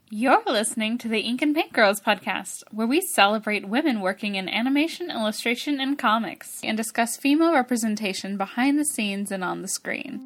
You're listening to the Ink and Paint Girls podcast, where we celebrate women working in animation, illustration, and comics, and discuss female representation behind the scenes and on the screen.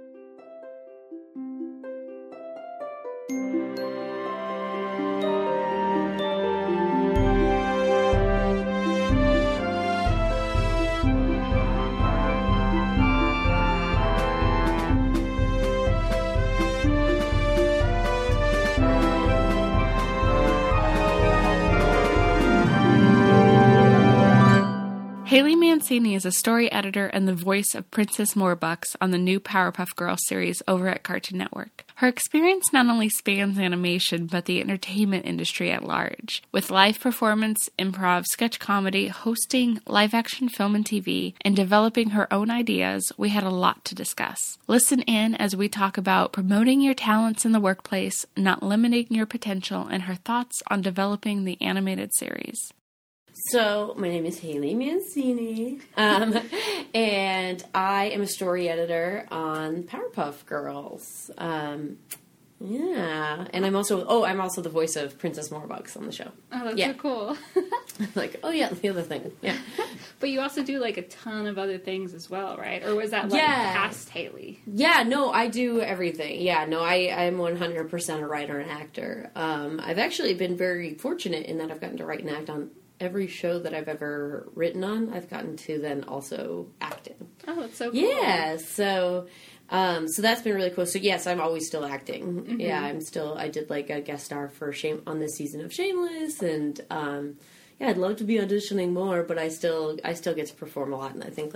Haley Mancini is a story editor and the voice of Princess Morbucks on the new Powerpuff Girls series over at Cartoon Network. Her experience not only spans animation, but the entertainment industry at large. With live performance, improv, sketch comedy, hosting, live-action film and TV, and developing her own ideas, we had a lot to discuss. Listen in as we talk about promoting your talents in the workplace, not limiting your potential, and her thoughts on developing the animated series. So, my name is Haley Mancini, and I am a story editor on Powerpuff Girls. And I'm also the voice of Princess Morbucks on the show. Oh, that's so cool. Like, oh yeah, the other thing, yeah. But you also do, like, a ton of other things as well, right? Or was that, like, past Haley? Yeah, no, I do everything. Yeah, no, I'm 100% a writer and actor. I've actually been very fortunate in that I've gotten to write and act on every show that I've ever written on. I've gotten to then also act in. Oh, that's so cool. Yeah, so that's been really cool. So yes, I'm always still acting. Mm-hmm. Yeah, I did like a guest star for on this season of Shameless, and I'd love to be auditioning more, but I still get to perform a lot, and I think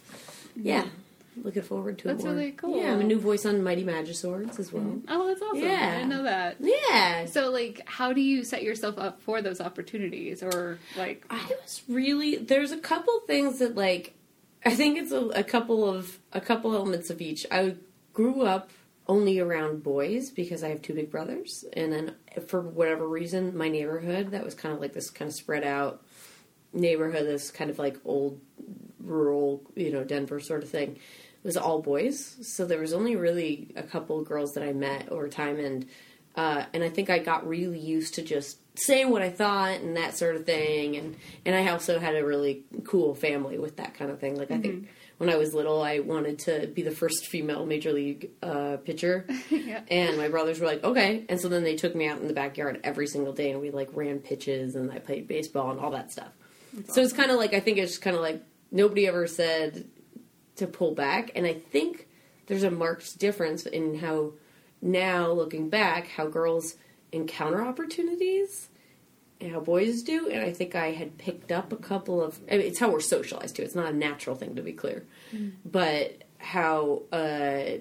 looking forward to it more. That's really cool. Yeah, I'm a new voice on Mighty Magiswords as well. Oh, that's awesome. Yeah. I didn't know that. Yeah. So, like, how do you set yourself up for those opportunities? Or, like... There's a couple things that, like, I think it's a couple elements of each. I grew up only around boys because I have two big brothers. And then, for whatever reason, my neighborhood, that was kind of like this kind of spread out neighborhood, this kind of like old rural, Denver sort of thing. It was all boys, so there was only really a couple of girls that I met over time, and I think I got really used to just saying what I thought and that sort of thing, and I also had a really cool family with that kind of thing. Like, I think when I was little, I wanted to be the first female major league pitcher, and my brothers were like, okay, and so then they took me out in the backyard every single day, and we, like, ran pitches, and I played baseball and all that stuff. That's awesome. It's kind of like, I think it's kind of like, nobody ever said to pull back, and I think there's a marked difference in how, now looking back, how girls encounter opportunities and how boys do, and I think I had picked up a couple of, it's how we're socialized too, it's not a natural thing to be clear, but how, I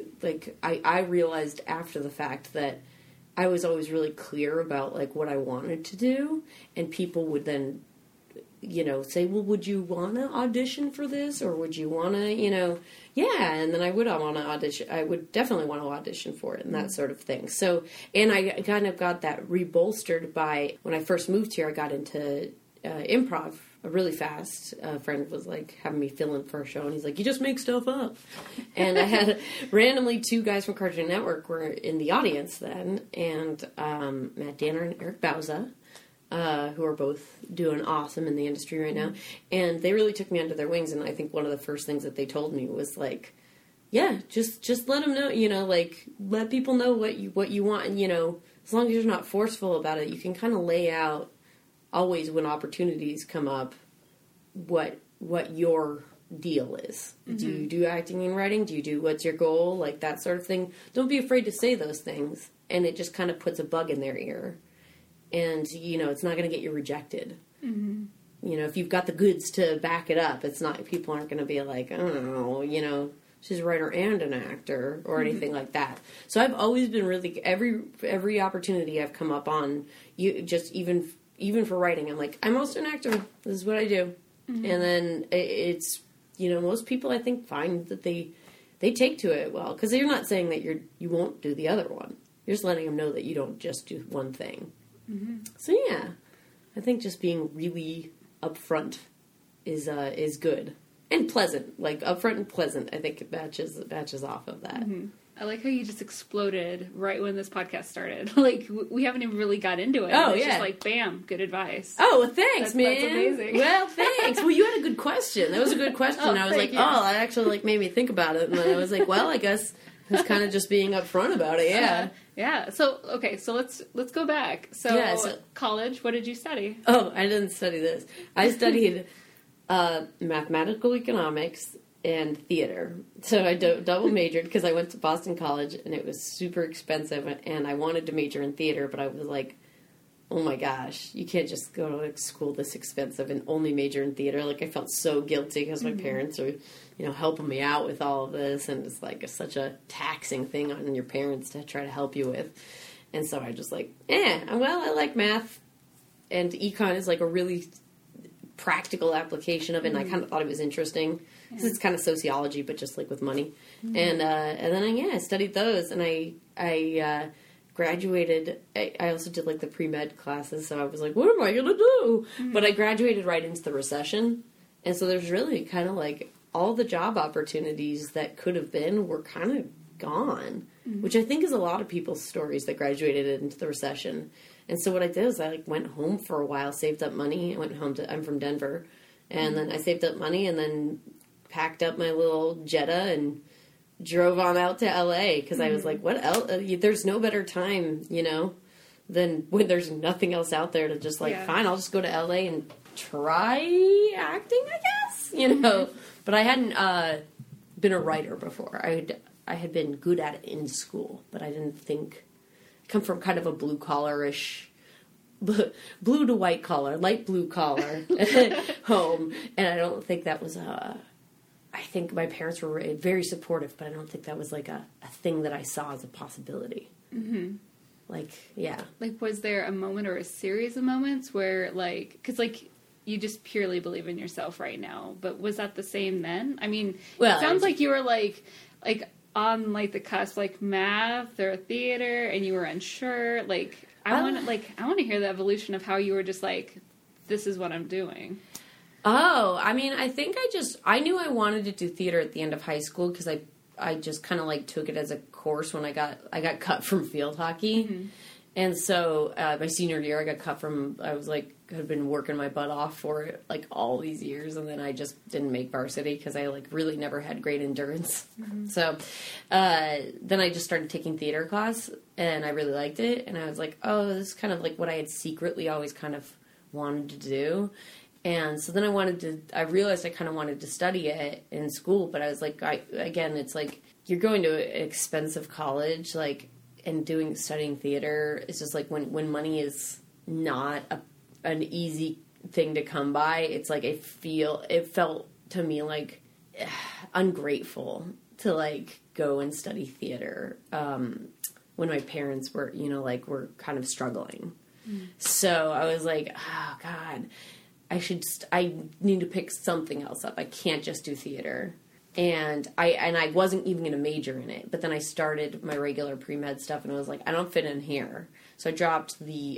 realized after the fact that I was always really clear about, like, what I wanted to do, and people would then say, well, would you want to audition for this? Or would you want to, and then I would want to audition. I would definitely want to audition for it and that sort of thing. So, and I kind of got that rebolstered by, when I first moved here, I got into improv really fast. A friend was, like, having me fill in for a show, and he's like, you just make stuff up. And I had randomly two guys from Cartoon Network were in the audience then, and Matt Danner and Eric Bauza, who are both doing awesome in the industry right now. And they really took me under their wings, and I think one of the first things that they told me was, like, yeah, just let them know, like, let people know what you want, and, as long as you're not forceful about it, you can kind of lay out, always when opportunities come up, what your deal is. Mm-hmm. Do you do acting and writing? Do you do, what's your goal? Like, that sort of thing. Don't be afraid to say those things, and it just kind of puts a bug in their ear. And, it's not going to get you rejected. Mm-hmm. If you've got the goods to back it up, it's not, people aren't going to be like, oh, she's a writer and an actor or anything like that. So I've always been really, every opportunity I've come up on, even for writing, I'm like, I'm also an actor. This is what I do. Mm-hmm. And then it's, most people I think find that they take to it well. Because you're not saying that you won't do the other one. You're just letting them know that you don't just do one thing. Mm-hmm. So yeah, I think just being really upfront is good and pleasant. Like, upfront and pleasant, I think it batches off of that. Mm-hmm. I like how you just exploded right when this podcast started. Like, we haven't even really got into it. Oh, it's yeah. just like, bam, good advice. Oh, well, thanks, man. That's amazing. Well, thanks. Well, you had a good question. That was a good question. Oh, I was like, you. it actually, like, made me think about it. And then I was like, well, I guess it's kind of just being upfront about it, yeah. Yeah. So, okay, so let's go back. So, college, what did you study? Oh, I didn't study this. I studied mathematical economics and theater. So I double majored because I went to Boston College and it was super expensive and I wanted to major in theater, but I was like, oh my gosh, you can't just go to school this expensive and only major in theater. Like, I felt so guilty because my parents are, helping me out with all of this, and it's like such a taxing thing on your parents to try to help you with. And so I just like, well, I like math, and econ is like a really practical application of it, and I kind of thought it was interesting. Because it's kind of sociology, but just like with money. And then I studied those, and I graduated. I also did like the pre-med classes, so I was like, what am I gonna do? But I graduated right into the recession, and so there's really kind of like all the job opportunities that could have been were kind of gone, which I think is a lot of people's stories that graduated into the recession. And so what I did is I like went home for a while, saved up money. I went home I'm from Denver, and then I saved up money, and then packed up my little Jetta and drove on out to LA because I was like, what else? There's no better time, than when there's nothing else out there to just like, fine, I'll just go to LA and try acting, I guess, But I hadn't been a writer before. I had been good at it in school, but I didn't think. I come from kind of a blue collar-ish, blue to white collar, light blue collar home, and I don't think that was I think my parents were very supportive, but I don't think that was like a thing that I saw as a possibility. Mm-hmm. Like, yeah. Like, was there a moment or a series of moments where, like, because, like, you just purely believe in yourself right now, but was that the same then? I mean, it sounds like you were, like on, like, the cusp, like, math or theater, and you were unsure. Like, I want to hear the evolution of how you were just like, this is what I'm doing. Oh, I mean, I think I knew I wanted to do theater at the end of high school because I just kind of like took it as a course when I got cut from field hockey. Mm-hmm. And so my senior year I got cut from, had been working my butt off for it like all these years, and then I just didn't make varsity because I like really never had great endurance. Mm-hmm. So then I just started taking theater class, and I really liked it, and I was like, oh, this is kind of like what I had secretly always kind of wanted to do. And so then I realized I kind of wanted to study it in school, but I was like, it's like, you're going to an expensive college, like, and studying theater, it's just like when money is not an easy thing to come by, it's like, it felt to me like ungrateful to like go and study theater, when my parents were, were kind of struggling. Mm. So I was like, oh God, I need to pick something else up. I can't just do theater. And I wasn't even going to major in it. But then I started my regular pre-med stuff, and I was like, I don't fit in here. So I dropped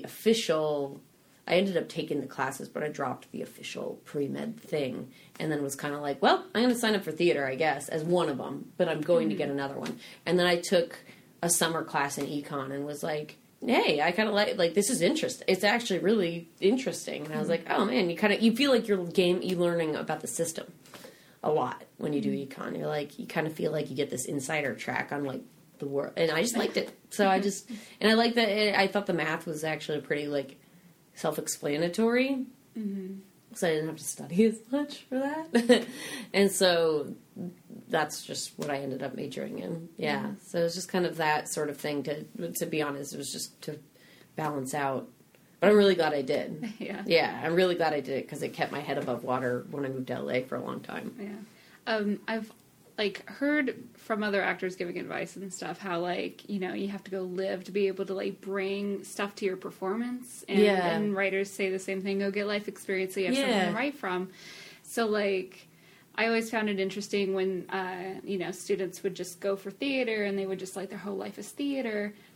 I ended up taking the classes, but I dropped the official pre-med thing. And then was kind of like, well, I'm going to sign up for theater, I guess, as one of them. But I'm going to get another one. And then I took a summer class in econ and was like, hey, I kind of like this is interesting. It's actually really interesting. And I was like, oh man, you feel like you're learning about the system a lot when you do econ. You're like, you kind of feel like you get this insider track on like the world. And I just liked it. So I liked that. I thought the math was actually pretty like self-explanatory. Mm-hmm. So I didn't have to study as much for that. And so that's just what I ended up majoring in. Yeah. Mm-hmm. So it was just kind of that sort of thing to be honest. It was just to balance out. But I'm really glad I did. Yeah. Yeah, I'm really glad I did it because it kept my head above water when I moved to LA for a long time. Yeah. I've like heard from other actors giving advice and stuff how like, you have to go live to be able to like bring stuff to your performance. And writers say the same thing, go get life experience so you have something to write from. So like, I always found it interesting when, students would just go for theater and they would just like their whole life is theater.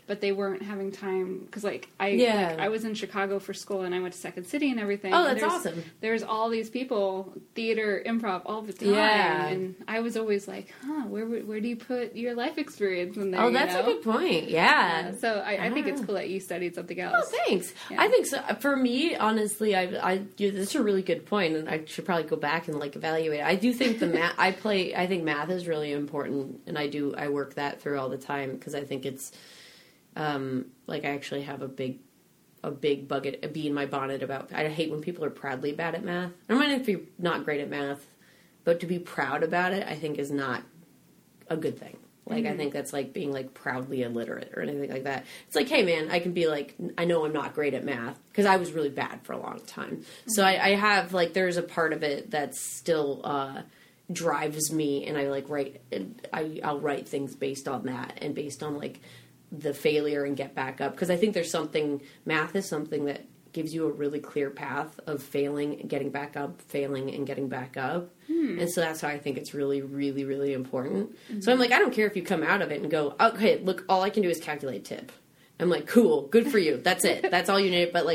but they weren't having time because I was in Chicago for school and I went to Second City and everything. Oh, that's awesome. There's all these people, theater, improv, all the time, and I was always like, where do you put your life experience in there? Oh, that's a good point. Yeah. So I think it's cool that you studied something else. Oh, thanks. Yeah. I think so. For me, honestly, this is a really good point, and I should probably go back and evaluate it. I do think I think math is really important, and I work that through all the time because I think it's I actually have a big bug, a bee in my bonnet about. I hate when people are proudly bad at math. I don't mind if you're not great at math, but to be proud about it, I think is not a good thing. I think that's being proudly illiterate or anything like that. It's hey man, I can be I know I'm not great at math because I was really bad for a long time. Mm-hmm. So I have there's a part of it that still drives me, and I'll write things based on that and based on the failure and get back up, because I think math is something that gives you a really clear path of failing and getting back up, failing and getting back up. And so that's why I think it's really, really, really important. Mm-hmm. So I'm I don't care if you come out of it and go, okay, look, all I can do is calculate tip. I'm cool, good for you. That's it. That's all you need. But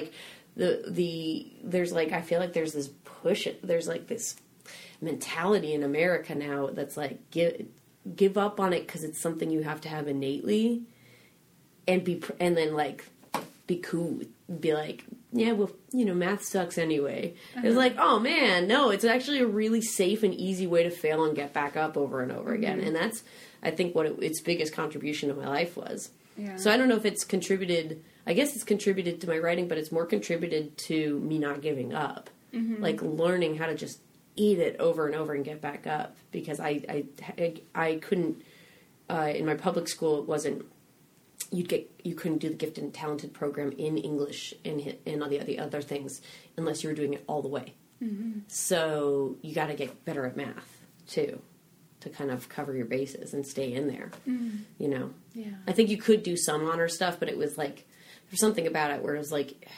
there's I feel there's this push, there's this mentality in America now that's give up on it because it's something you have to have innately, and then be cool, be yeah, well, math sucks anyway. Uh-huh. It's oh man, no, it's actually a really safe and easy way to fail and get back up over and over again. And that's, I think, what its biggest contribution to my life was. Yeah. So I don't know if it's contributed, I guess it's contributed to my writing, but it's more contributed to me not giving up. Mm-hmm. Learning how to just eat it over and over and get back up, because I couldn't, in my public school, it wasn't, you couldn't do the gifted and talented program in English and all the other things unless you were doing it all the way. Mm-hmm. So you got to get better at math too, to kind of cover your bases and stay in there. Mm-hmm. Yeah. I think you could do some honor stuff, but it was there's something about it where it was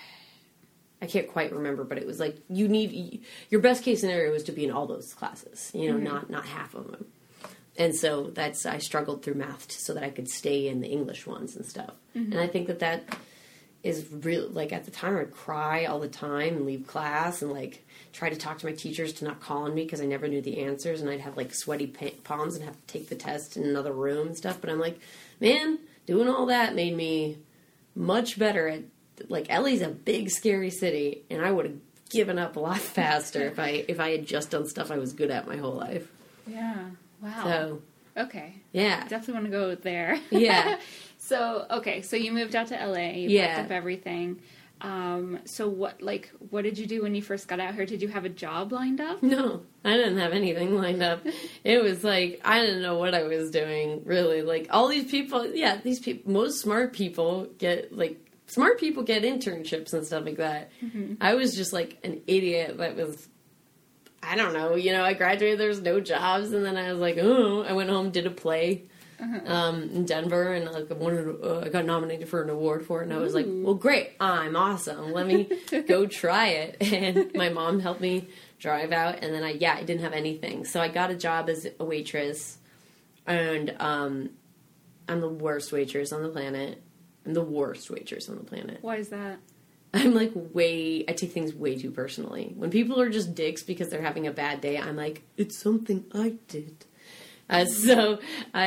I can't quite remember, but it was you need, your best case scenario was to be in all those classes, mm-hmm. not half of them. And so I struggled through math so that I could stay in the English ones and stuff. Mm-hmm. And I think that is real. At the time, I'd cry all the time and leave class and try to talk to my teachers to not call on me because I never knew the answers, and I'd have sweaty palms and have to take the test in another room and stuff. But I'm man, doing all that made me much better at, LA's a big, scary city, and I would have given up a lot faster if I had just done stuff I was good at my whole life. Yeah. Wow. So, okay. Yeah. Definitely want to go there. Yeah. So you moved out to LA. You packed up everything. So what did you do when you first got out here? Did you have a job lined up? No, I didn't have anything lined up. It was I didn't know what I was doing, really. All these people, most smart people get internships and stuff like that. Mm-hmm. I was just an idiot that was, I don't know, I graduated, there was no jobs, and then I was I went home, did a play in Denver, and I got nominated for an award for it, and I was well, great, I'm awesome, let me go try it. And my mom helped me drive out, and then I didn't have anything, so I got a job as a waitress, and I'm the worst waitress on the planet. Why is that? I'm I take things way too personally. When people are just dicks because they're having a bad day, I'm it's something I did. So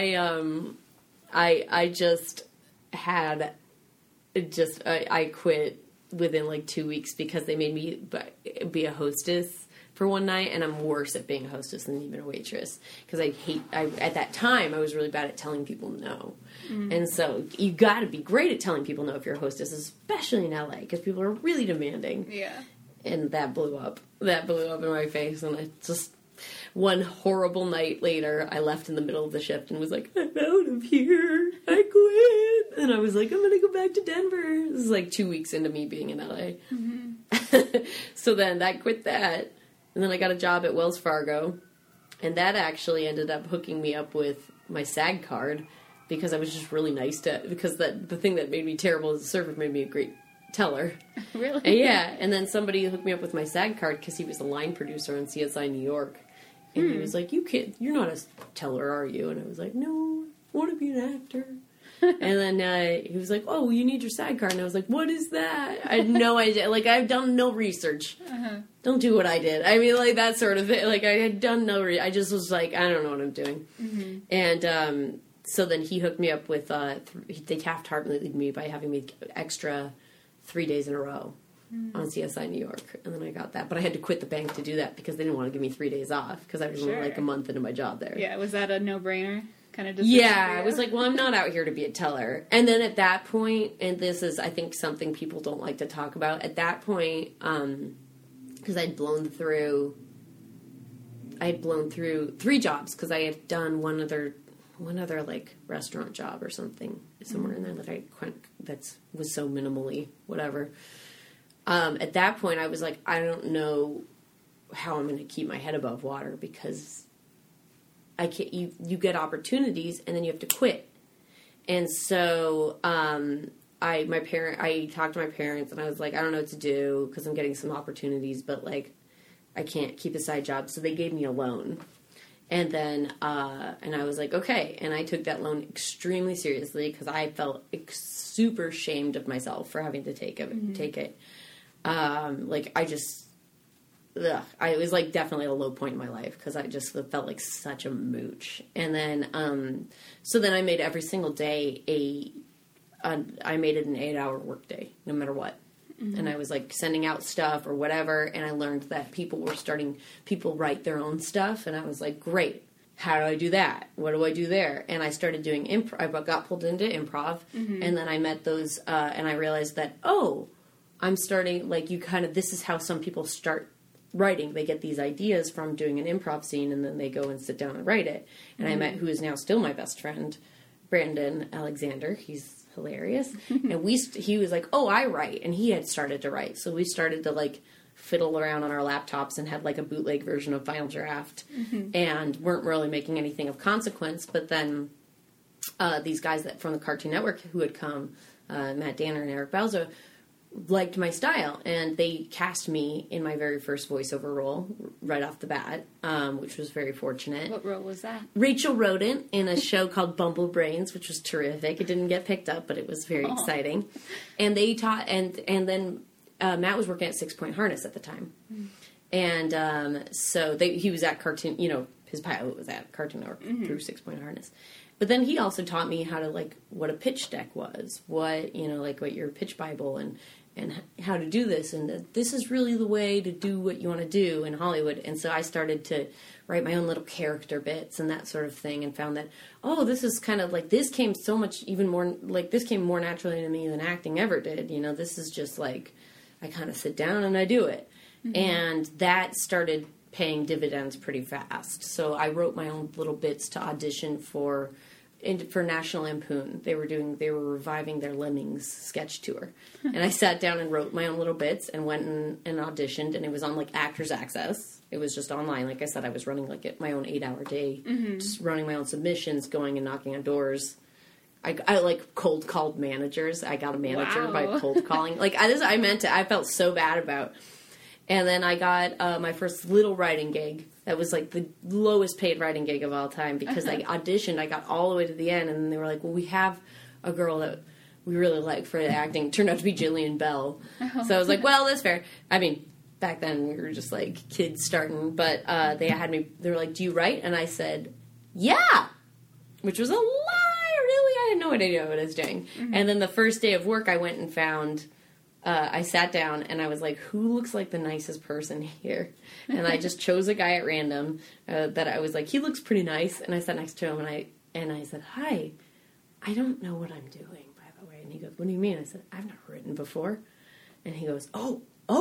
I just had, I quit within 2 weeks because they made me be a hostess for one night, and I'm worse at being a hostess than even a waitress, because at that time I was really bad at telling people no. Mm-hmm. And so you got to be great at telling people no if you're a hostess, especially in LA, because people are really demanding. Yeah. And that blew up in my face, and I just, one horrible night later, I left in the middle of the shift and was I'm out of here, I quit, and I was I'm gonna go back to Denver. This is 2 weeks into me being in LA. Mm-hmm. So then I quit that. And then I got a job at Wells Fargo, and that actually ended up hooking me up with my SAG card, because I was just really nice because the thing that made me terrible as a server made me a great teller. Really? And and then somebody hooked me up with my SAG card because he was a line producer on CSI New York, and he was you're not a teller, are you? And I was no, I want to be an actor. And then he was like, oh, you need your SAG card. And I was like, what is that? I had no idea. Like, I've done no research. Don't do what I did. I mean, like, that sort of thing. Like, I had done no I just was like, I don't know what I'm doing. And so then he hooked me up with, they Taft-Hartley'd me by having me extra 3 days in a row on CSI New York. And then I got that. But I had to quit the bank to do that because they didn't want to give me 3 days off because I was only like a month into my job there. Yeah, was that a no-brainer kind of decision? Yeah, I was like, well, I'm not out here to be a teller. And then at that point, and this is, I think, something people don't like to talk about, at that point, because I'd blown through 3 jobs because I had done one other like restaurant job or something somewhere in there that was so minimally whatever. At that point, I was like, I don't know how I'm going to keep my head above water because I can't. You get opportunities and then you have to quit. And so I talked to my parents and I was like, I don't know what to do because I'm getting some opportunities, but like I can't keep a side job. So they gave me a loan. And then, and I was like, okay. And I took that loan extremely seriously because I felt super ashamed of myself for having to take it. Like, it was like definitely a low point in my life because I just felt like such a mooch. And then, so then I made every single day I made it an 8-hour workday, no matter what. And I was like sending out stuff or whatever, and I learned that people write their own stuff, and I was like, great, how do I do that? What do I do there? And I started doing improv. I got pulled into improv, and then I met those, and I realized that, I'm starting, like, this is how some people start writing. They get these ideas from doing an improv scene, and then they go and sit down and write it. And I met, who is now still my best friend, Brandon Alexander. He's hilarious. And he was like, I write. And he had started to write. So we started to like fiddle around on our laptops and had like a bootleg version of Final Draft and weren't really making anything of consequence. But then these guys from the Cartoon Network who had come, Matt Danner and Eric Balzo, liked my style, and they cast me in my very first voiceover role right off the bat, which was very fortunate. What role was that? Rachel Rodent in a show called Bumble Brains, which was terrific. It didn't get picked up, but it was very exciting. And they taught, and then Matt was working at 6 Point Harness at the time, and so he was at Cartoon. His pilot was at Cartoon Network through 6 Point Harness. But then he also taught me how to, like, what a pitch deck was, what your pitch Bible and how to do this, and that this is really the way to do what you want to do in Hollywood. And so I started to write my own little character bits and that sort of thing, and found that, this is kind of like, this came this came more naturally to me than acting ever did. This is just like, I kind of sit down and I do it. And that started paying dividends pretty fast. So I wrote my own little bits to audition for National Lampoon. They were reviving their Lemmings sketch tour. And I sat down and wrote my own little bits and went and auditioned, and it was on like Actors Access. It was just online. Like I said, I was running like my own 8-hour day, just running my own submissions, going and knocking on doors. I like cold called managers. I got a manager by cold calling. Like I felt so bad about. And then I got my first little writing gig. That was like the lowest paid writing gig of all time because I auditioned. I got all the way to the end, and then they were like, well, we have a girl that we really like for the acting. It turned out to be Jillian Bell. So I was like, well, that's fair. I mean, back then we were just like kids starting. But they were like, do you write? And I said, yeah, which was a lie. Really, I had no idea what I was doing. And then the first day of work, I went and found... I sat down and I was like, who looks like the nicest person here? And I just chose a guy at random that I was like, he looks pretty nice. And I sat next to him and I said, hi, I don't know what I'm doing, by the way. And he goes, what do you mean? I said, I've never written before. And he goes, oh.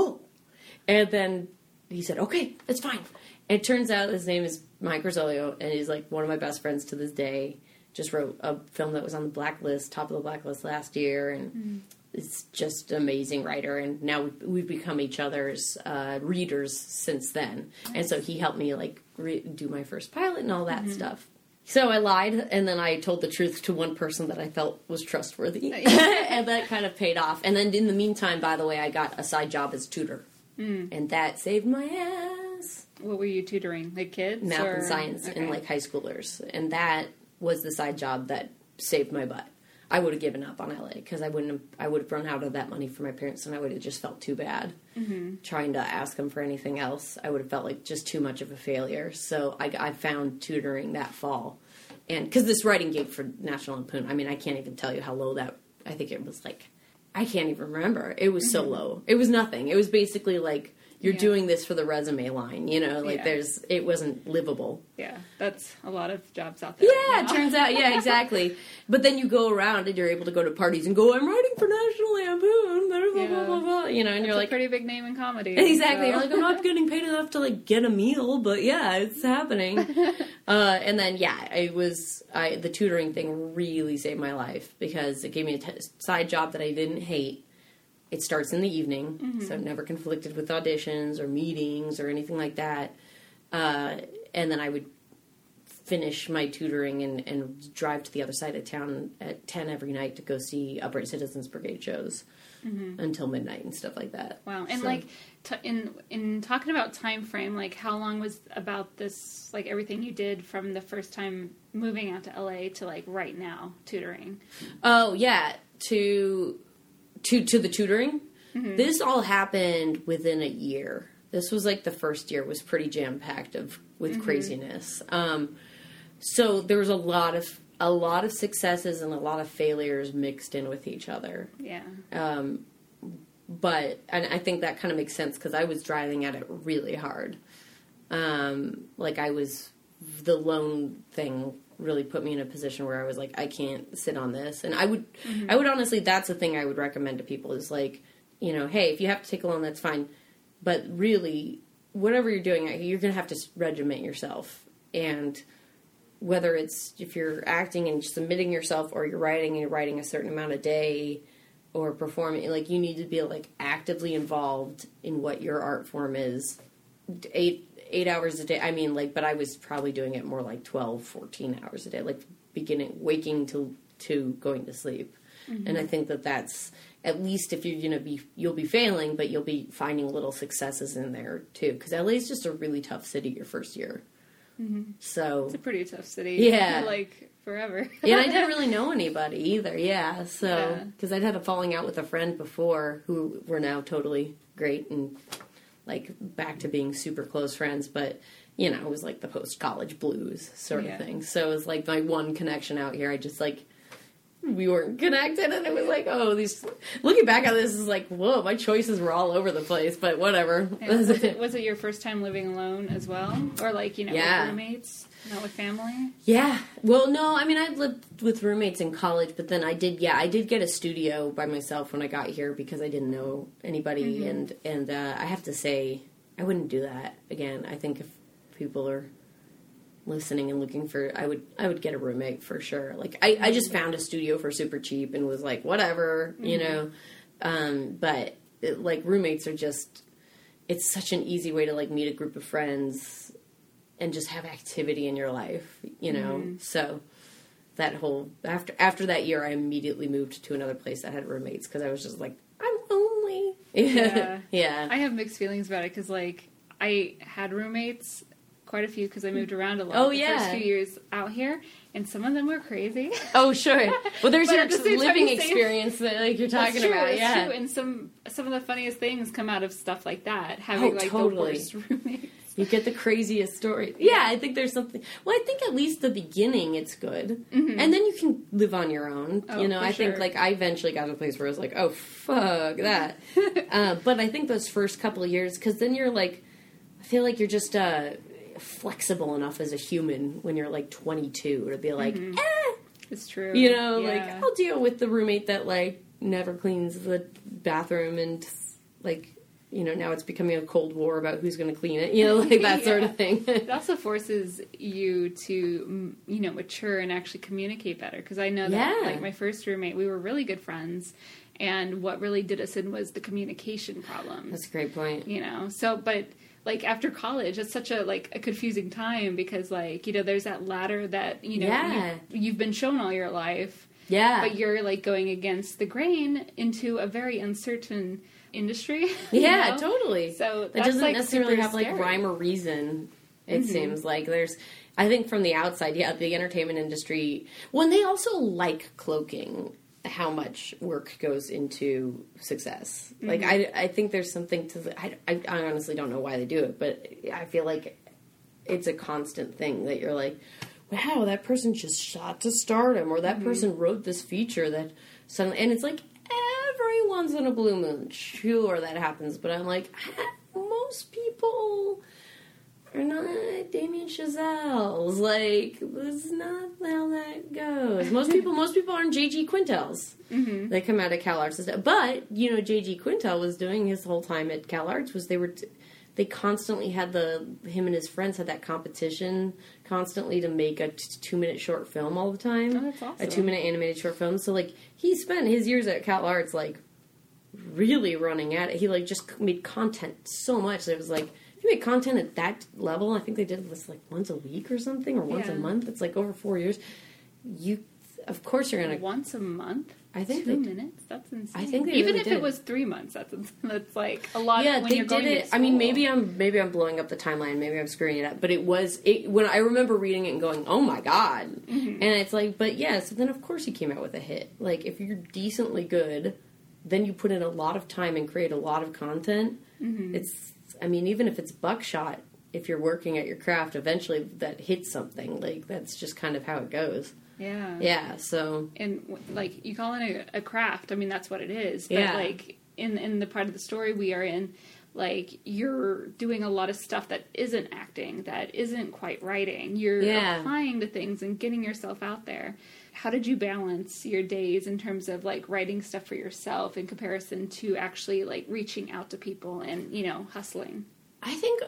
And then he said, okay, that's fine. And it turns out his name is Mike Rosolio, and he's like one of my best friends to this day. Just wrote a film that was on the blacklist, top of the blacklist last year, and it's just an amazing writer. And now we've become each other's readers since then. Nice. And so he helped me like do my first pilot and all that stuff. So I lied, and then I told the truth to one person that I felt was trustworthy, and that kind of paid off. And then in the meantime, by the way, I got a side job as tutor, and that saved my ass. What were you tutoring? Like kids? Math and science and like high schoolers. And that was the side job that saved my butt. I would have given up on LA because I would have run out of that money for my parents, and I would have just felt too bad trying to ask them for anything else. I would have felt like just too much of a failure. So I found tutoring that fall, and because this writing gig for National Lampoon, I mean, I can't even tell you how low that. I think it was like, I can't even remember. It was so low. It was nothing. It was basically like, you're doing this for the resume line, you know, like it wasn't livable. Yeah, that's a lot of jobs out there. Yeah, it turns out, yeah, exactly. But then you go around and you're able to go to parties and go, I'm writing for National Lampoon, blah, blah, blah, blah, you know, and you're like... a pretty big name in comedy. Exactly. So. You're like, I'm not getting paid enough to, like, get a meal, but yeah, it's happening. And then, the tutoring thing really saved my life because it gave me a side job that I didn't hate. It starts in the evening, so it never conflicted with auditions or meetings or anything like that. And then I would finish my tutoring and drive to the other side of town at 10 every night to go see Upright Citizens Brigade shows until midnight and stuff like that. Wow. And in talking about time frame, like how long was about this, like everything you did from the first time moving out to LA to like right now tutoring? Oh, yeah. To the tutoring. This all happened within a year. This was like the first year was pretty jam-packed with craziness. So there was a lot of successes and a lot of failures mixed in with each other. Yeah. But I think that kind of makes sense because I was driving at it really hard. Like I was, the loan thing really put me in a position where I was like, I can't sit on this. And I would honestly, that's the thing I would recommend to people is like, you know, hey, if you have to take a loan, that's fine. But really, whatever you're doing, you're going to have to regiment yourself. And whether it's, if you're acting and submitting yourself or you're writing and you're writing a certain amount a day or performing, like you need to be like actively involved in what your art form is. 8 hours a day. I mean, like, but I was probably doing it more like 12, 14 hours a day, like waking to going to sleep. And I think that's, at least if you're going to be, you'll be failing, but you'll be finding little successes in there too. Because LA is just a really tough city your first year. So. It's a pretty tough city. Yeah. Like forever. Yeah, I didn't really know anybody either. Yeah. So, because I'd had a falling out with a friend before who were now totally great and like back to being super close friends, but you know, it was like the post-college blues sort of thing. So it was like my one connection out here. I just like, we weren't connected, and it was like, oh, looking back at this is like, whoa, my choices were all over the place, but whatever. Was it your first time living alone as well? Or like, you know, with roommates, not with family? Yeah. Well, no, I mean, I'd lived with roommates in college, but then I did get a studio by myself when I got here because I didn't know anybody, and I have to say, I wouldn't do that again. I think if people are listening and looking for, I would get a roommate for sure. Like I just found a studio for super cheap and was like, whatever, you know. But like roommates are just, it's such an easy way to like meet a group of friends and just have activity in your life, you know. So that whole after that year, I immediately moved to another place that had roommates because I was just like, I'm lonely. Yeah. I have mixed feelings about it because like I had roommates. Quite a few because I moved around a lot the first few years out here, and some of them were crazy. Oh, sure. Well, there's your living experience that like you're talking about. That's true. And some of the funniest things come out of stuff like that. Having the worst roommates. You get the craziest stories. Yeah, I think there's something. Well, I think at least the beginning it's good, and then you can live on your own. Oh, you know, I think like I eventually got to a place where I was like, oh fuck that. But I think those first couple of years, because then you're like, I feel like you're just flexible enough as a human when you're like 22 to be like, it's true. You know, like I'll deal with the roommate that like never cleans the bathroom and like, you know, now it's becoming a Cold War about who's going to clean it, you know, like that sort of thing. It also forces you to, you know, mature and actually communicate better. Because I know that, like, my first roommate, we were really good friends. And what really did us in was the communication problems. That's a great point. You know, so, but, like, after college, it's such a, like, a confusing time because, like, you know, there's that ladder that, you know, you've been shown all your life. Yeah. But you're, like, going against the grain into a very uncertain industry. Yeah, totally. So that doesn't like necessarily have scary. like rhyme or reason. It seems like I think from the outside, the entertainment industry, when they also like cloaking how much work goes into success. Like, I think there's something to I honestly don't know why they do it, but I feel like it's a constant thing that you're like, wow, that person just shot to stardom, or that person wrote this feature that suddenly, and it's like every once in a blue moon, sure, that happens, but I'm like, most people are not Damien Chazelles. Like, that's not how that goes. Most people aren't J.G. Quintel's. They come out of CalArts. But, J.G. Quintel was doing his whole time at CalArts was they constantly had him and his friends had that competition constantly to make a 2-minute short film all the time. Oh, that's awesome. A 2-minute animated short film. So, like, he spent his years at CalArts, like, really running at it. He, like, just made content so much that it was like, if you make content at that level, I think they did this, like, once a week or something, or once a month. It's, like, over 4 years. Of course you're going to... Once a month? I think 2 minutes? That's insane. I think they even really if did. It was 3 months, that's like a lot. Yeah, when they you're going did it. To school. I mean, maybe I'm blowing up the timeline. Maybe I'm screwing it up. But when I remember reading it and going, oh my god, and it's like, but yeah. So then of course he came out with a hit. Like if you're decently good, then you put in a lot of time and create a lot of content. It's, I mean, even if it's buckshot, if you're working at your craft, eventually that hits something. Like that's just kind of how it goes. Yeah. Yeah, so... And, like, you call it a craft. I mean, that's what it is. But, yeah. like, in the part of the story we are in, like, you're doing a lot of stuff that isn't acting, that isn't quite writing. You're applying to things and getting yourself out there. How did you balance your days in terms of, like, writing stuff for yourself in comparison to actually, like, reaching out to people and, hustling? I think...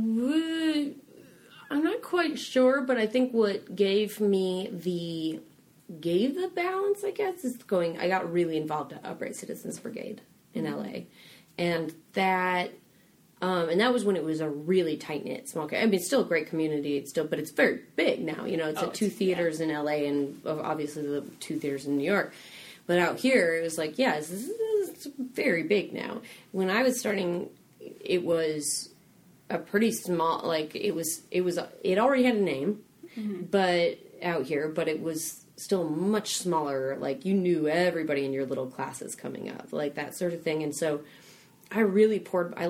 I'm not quite sure, but I think what gave the balance, I guess, is I got really involved at Upright Citizens Brigade in LA. And that was when it was a really tight-knit, small community. I mean, it's still a great community, but it's very big now. It's at 2 theaters in LA and obviously the 2 theaters in New York. But out here, it was like, it's very big now. When I was starting, it was... a pretty small, like, it already had a name, but out here, but it was still much smaller, like, you knew everybody in your little classes coming up, like, that sort of thing, and so, I really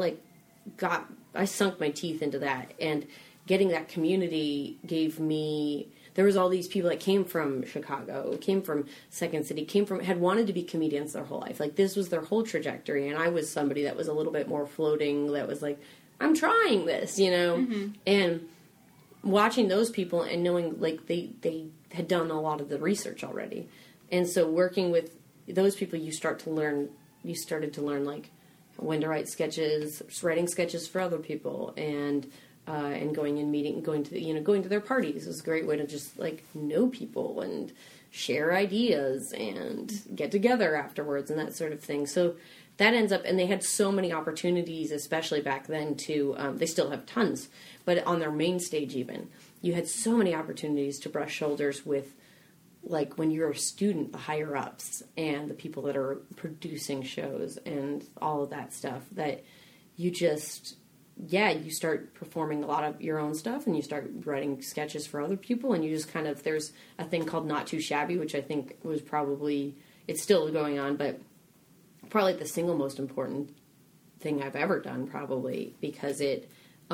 I sunk my teeth into that, and getting that community gave me, there was all these people that came from Chicago, came from Second City, had wanted to be comedians their whole life, like, this was their whole trajectory, and I was somebody that was a little bit more floating, that was like, I'm trying this, and watching those people and knowing, like, they had done a lot of the research already. And so working with those people, you started to learn, like, when to write sketches, writing sketches for other people, and going and going to their parties was a great way to just, like, know people and share ideas and get together afterwards and that sort of thing. So that ends up, and they had so many opportunities, especially back then, they still have tons, but on their main stage even, you had so many opportunities to brush shoulders with, like, when you're a student, the higher-ups, and the people that are producing shows, and all of that stuff, that you just, you start performing a lot of your own stuff, and you start writing sketches for other people, and you just kind of, there's a thing called Not Too Shabby, which I think was probably, it's still going on, but probably the single most important thing I've ever done, probably, because it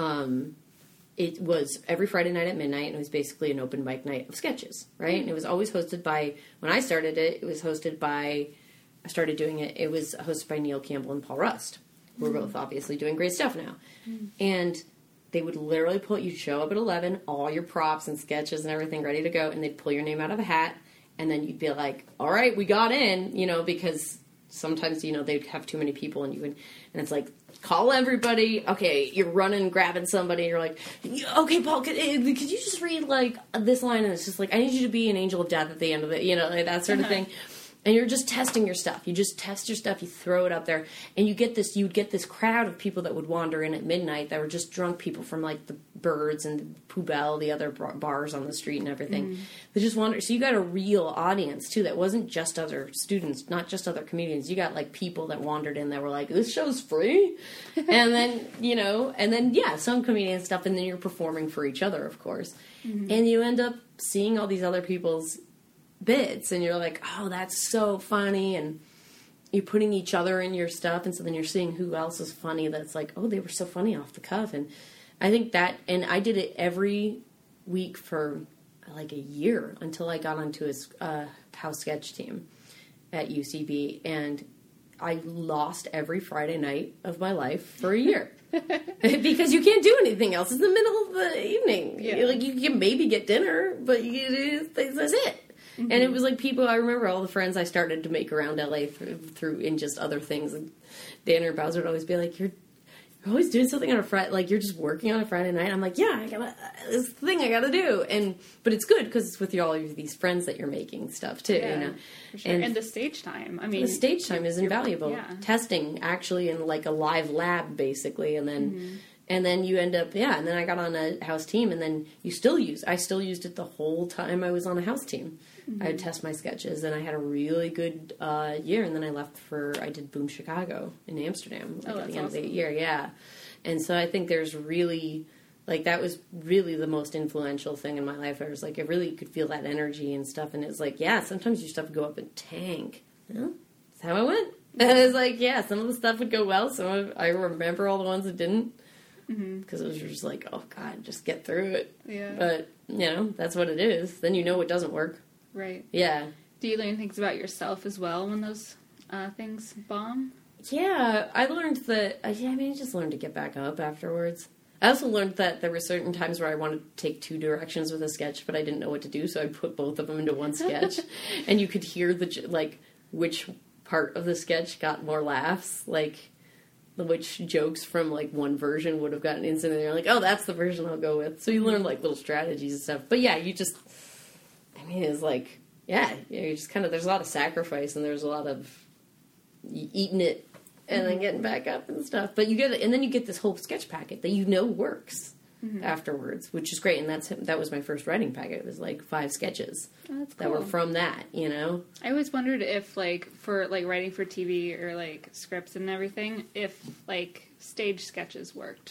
was every Friday night at midnight, and it was basically an open mic night of sketches, right? And it was always hosted by, when I started it, it was hosted by Neil Campbell and Paul Rust, who are both obviously doing great stuff now. And they would literally you'd show up at 11, all your props and sketches and everything ready to go, and they'd pull your name out of a hat, and then you'd be like, all right, we got in, because sometimes, they'd have too many people, and it's like, call everybody, okay, you're running, grabbing somebody, you're like, okay, Paul, could you just read, like, this line, and it's just like, I need you to be an angel of death at the end of it, like that sort of thing. And you're just testing your stuff. You just test your stuff. You throw it up there, and you'd get this crowd of people that would wander in at midnight that were just drunk people from like the Birds and the Poubelle, the other bars on the street and everything. They just wander. So you got a real audience too. That wasn't just other students, not just other comedians. You got like people that wandered in that were like, "This show's free," and then some comedian stuff, and then you're performing for each other, of course, and you end up seeing all these other people's bits, and you're like, oh, that's so funny, and you're putting each other in your stuff, and so then you're seeing who else is funny that's like, oh, they were so funny off the cuff. And I think that, and I did it every week for like a year until I got onto his house sketch team at UCB, and I lost every Friday night of my life for a year. Because you can't do anything else. It's the middle of the evening. Yeah. Like, you can maybe get dinner, but that's it. And it was like people, I remember all the friends I started to make around LA through in just other things. And Dan or Bowser would always be like, you're always doing something on a Friday, like you're just working on a Friday night. I'm like, yeah, I got this thing I gotta do. But it's good because it's with all of these friends that you're making stuff too, you know. For sure. And the stage time. I mean, the stage time is invaluable. Yeah. Testing actually in like a live lab basically, and then. And then you end up, and then I got on a house team, and then I still used it the whole time I was on a house team. I would test my sketches, and I had a really good year, and then I did Boom Chicago in Amsterdam at the end of the year, And so I think there's really, like, that was really the most influential thing in my life. I was like, I really could feel that energy and stuff, and it's like, sometimes your stuff would go up in tank. That's how it went. And it's like, some of the stuff would go well, I remember all the ones that didn't. Because it was just like, oh God, just get through it. Yeah. But, that's what it is. Then it doesn't work. Right. Yeah. Do you learn things about yourself as well when those things bomb? Yeah, I learned that, I just learned to get back up afterwards. I also learned that there were certain times where I wanted to take two directions with a sketch, but I didn't know what to do, so I put both of them into one sketch. And you could hear which part of the sketch got more laughs, which jokes from, one version would have gotten instantly. You're like, oh, that's the version I'll go with. So you learn, little strategies and stuff. But, you just, it's like, you just kind of, there's a lot of sacrifice, and there's a lot of eating it and then getting back up and stuff. But you get it, and then you get this whole sketch packet that works afterwards, which is great. And that was my first writing packet. It was, 5 sketches that were from that, I always wondered if, for, writing for TV or, scripts and everything, if, stage sketches worked.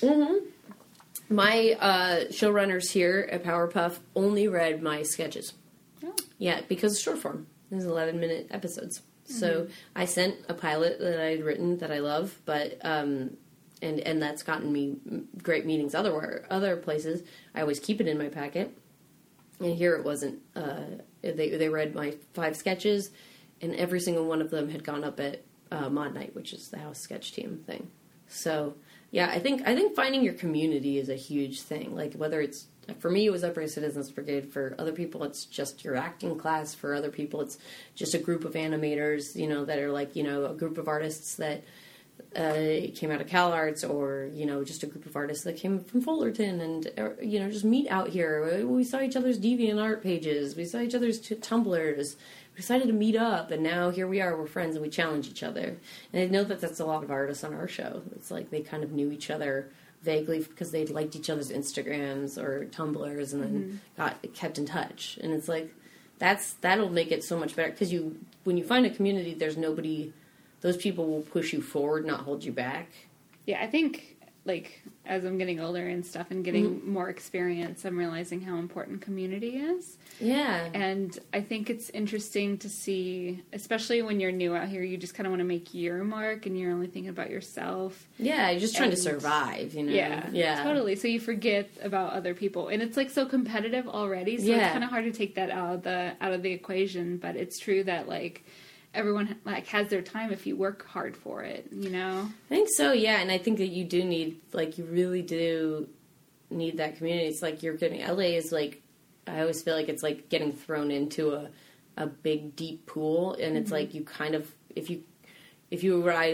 My showrunners here at Powerpuff only read my sketches. Oh. Yeah, because it's short form. There's 11-minute episodes. So I sent a pilot that I'd written that I love, but and that's gotten me great meetings other places. I always keep it in my packet, and here it wasn't. They read my 5 sketches, and every single one of them had gone up at Mod Night, which is the house sketch team thing. So I think finding your community is a huge thing. Whether it's, for me, it was Upright Citizens Brigade. For other people, it's just your acting class. For other people, it's just a group of animators, that are a group of artists that came out of CalArts, or, just a group of artists that came from Fullerton, and, just meet out here. We saw each other's DeviantArt pages. We saw each other's Tumblrs. We decided to meet up, and now here we are. We're friends, and we challenge each other. And I know that that's a lot of artists on our show. It's like they kind of knew each other vaguely because they liked each other's Instagrams or Tumblrs, and then kept in touch. And it's like that'll make it so much better, because when you find a community, there's nobody. Those people will push you forward, not hold you back. Yeah, I think as I'm getting older and stuff and getting more experience, I'm realizing how important community is. Yeah. And I think it's interesting to see, especially when you're new out here, you just kind of want to make your mark, and you're only thinking about yourself. Yeah, you're just trying to survive, Yeah, totally. So you forget about other people, and it's so competitive already. So it's kind of hard to take that out of the equation. But it's true that everyone has their time if you work hard for it, I think so, yeah, and I think that you do need, you really do need that community. It's you're getting, LA is I always feel like it's getting thrown into a big, deep pool, and it's you kind of, if you arrive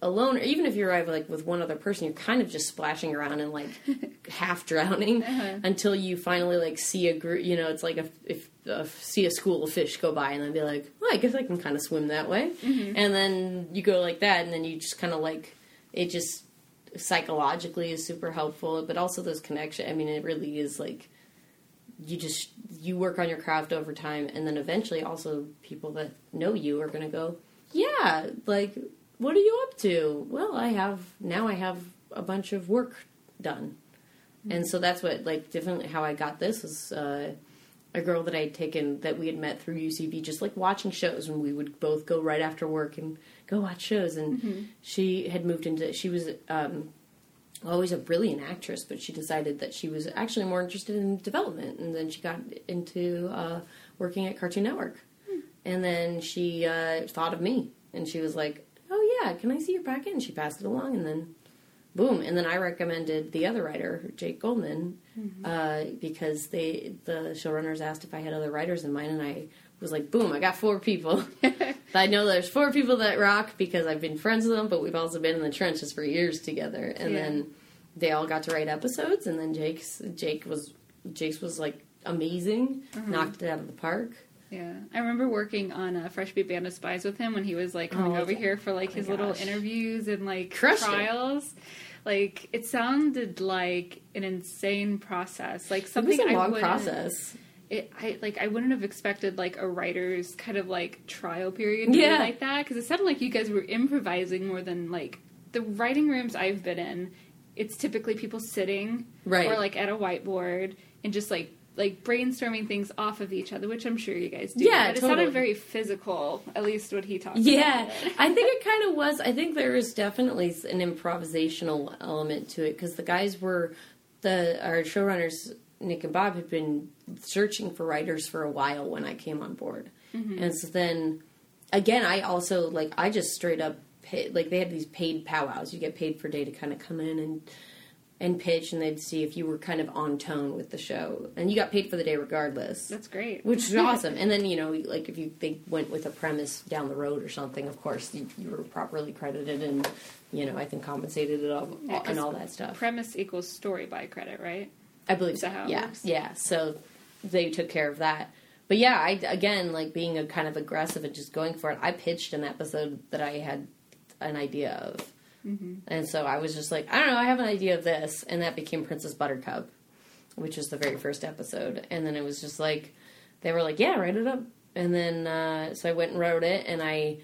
alone, or even if you arrive like with one other person, you're kind of just splashing around and like half drowning until you finally like see a group. You know, it's like see a school of fish go by and then be like, well, I guess I can kind of swim that way. And then you go like that, and then you just kind of like, it just psychologically is super helpful, but also those connections. I mean, it really is like, you work on your craft over time, and then eventually also people that know you are going to go, yeah, like, what are you up to? Well, I have a bunch of work done. And so that's what, like, definitely how I got this was a girl that I had taken, that we had met through UCB, just like watching shows, and we would both go right after work and go watch shows. And she had moved into, she was always a brilliant actress, but she decided that she was actually more interested in development, and then she got into working at Cartoon Network. And then she thought of me, and she was like, oh yeah, can I see your packet? And she passed it along, and then boom. And then I recommended the other writer, Jake Goldman, because the showrunners asked if I had other writers in mind, and I was like, boom, I got 4 people. I know there's 4 people that rock because I've been friends with them, but we've also been in the trenches for years together. And then they all got to write episodes, and then Jake's was like amazing, knocked it out of the park. Yeah, I remember working on Fresh Beat Band of Spies with him when he was like coming over here for like his little interviews and like trials. Like, it sounded like an insane process. Like something it was a long process. I wouldn't have expected like a writer's kind of like trial period to be like that, because it sounded like you guys were improvising more than like the writing rooms I've been in. It's typically people sitting or like at a whiteboard and just like brainstorming things off of each other, which I'm sure you guys do. Yeah, but it sounded very physical, at least what he talked about. Yeah, I think it kind of was. I think there is definitely an improvisational element to it, because the guys were, our showrunners, Nick and Bob, had been searching for writers for a while when I came on board. And so then, again, I also, like, I just straight up, like, they had these paid powwows. You get paid per day to kind of come in and pitch, and they'd see if you were kind of on tone with the show. And you got paid for the day regardless. That's great. Which is awesome. And then, you know, like if they went with a premise down the road or something, of course, you were properly credited and, you know, I think compensated it all, and all that stuff. Premise equals story by credit, right? I believe so. How it works? Yeah. So they took care of that. But yeah, I, again, like being a kind of aggressive and just going for it, I pitched an episode that I had an idea of. And so I was just like, I don't know, I have an idea of this. And that became Princess Buttercup, which was the very first episode. And then it was just like, they were like, yeah, write it up. And then, so I went and wrote it, and I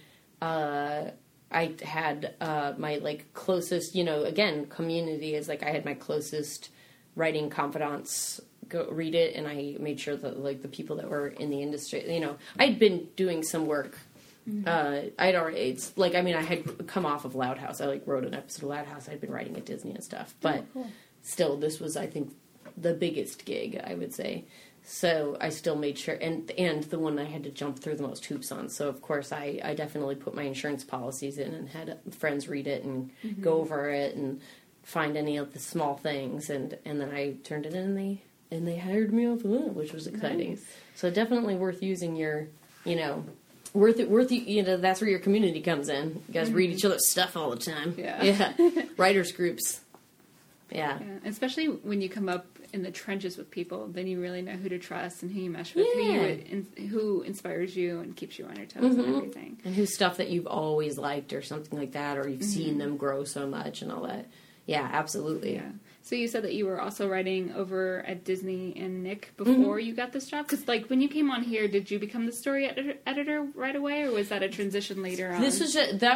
had my, like, closest, you know, again, community is like, I had my closest writing confidants go read it, and I made sure that, like, the people that were in the industry, you know, I'd been doing some work. I had come off of Loud House. I like wrote an episode of Loud House. I'd been writing at Disney and stuff, but still, this was, I think, the biggest gig, I would say. So I still made sure, and the one I had to jump through the most hoops on. So of course, I definitely put my insurance policies in and had friends read it and go over it and find any of the small things, and then I turned it in, and they hired me off of it, which was exciting. Nice. So definitely worth using your, you know. You know, that's where your community comes in. You guys read each other's stuff all the time. Yeah. Writers groups. Yeah. Especially when you come up in the trenches with people, then you really know who to trust and who you mesh with, who inspires you and keeps you on your toes and everything. And who's stuff that you've always liked or something like that, or you've seen them grow so much and all that. Yeah, absolutely. Yeah. So you said that you were also writing over at Disney and Nick before you got this job? Because, like, when you came on here, did you become the story editor right away, or was that a transition later on? This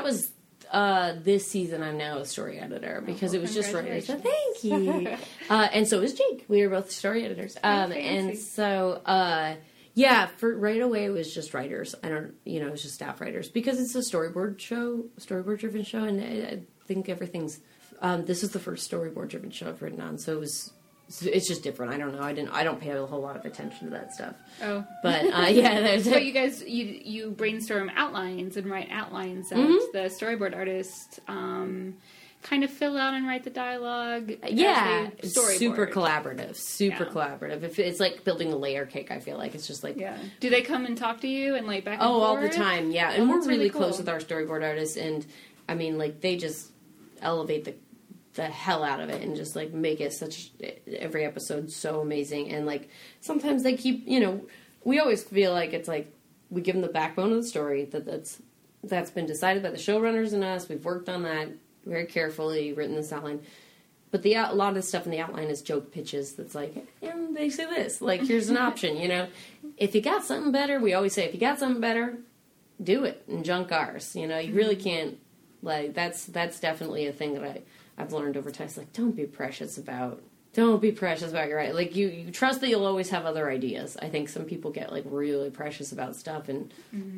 season I'm now a story editor, because it was just writers. So thank you. And so is Jake. We were both story editors. And so, for right away it was just writers. It was just staff writers, because it's a storyboard driven show, and I think everything's. This is the first storyboard-driven show I've written on, so it's just different. I don't know. I don't pay a whole lot of attention to that stuff. Oh, but there's. So you guys, you brainstorm outlines and write outlines that the storyboard artist kind of fill out and write the dialogue. Yeah, super collaborative. If it's like building a layer cake, I feel like it's just like. Yeah. Do they come and talk to you and like back and forth? All the time. Yeah, and we're really close with our storyboard artists, and I mean, like, they just elevate the hell out of it and just, like, make it every episode so amazing. And, like, sometimes they keep, we always feel like it's like, we give them the backbone of the story, that's been decided by the showrunners and us. We've worked on that very carefully, written this outline. But a lot of the stuff in the outline is joke pitches that's like, and they say this, like, here's an option, If you got something better, we always say, if you got something better, do it and junk ours. You really can't, like, that's definitely a thing that I've learned over time. It's like, don't be precious about your right. Like, you trust that you'll always have other ideas. I think some people get, like, really precious about stuff, and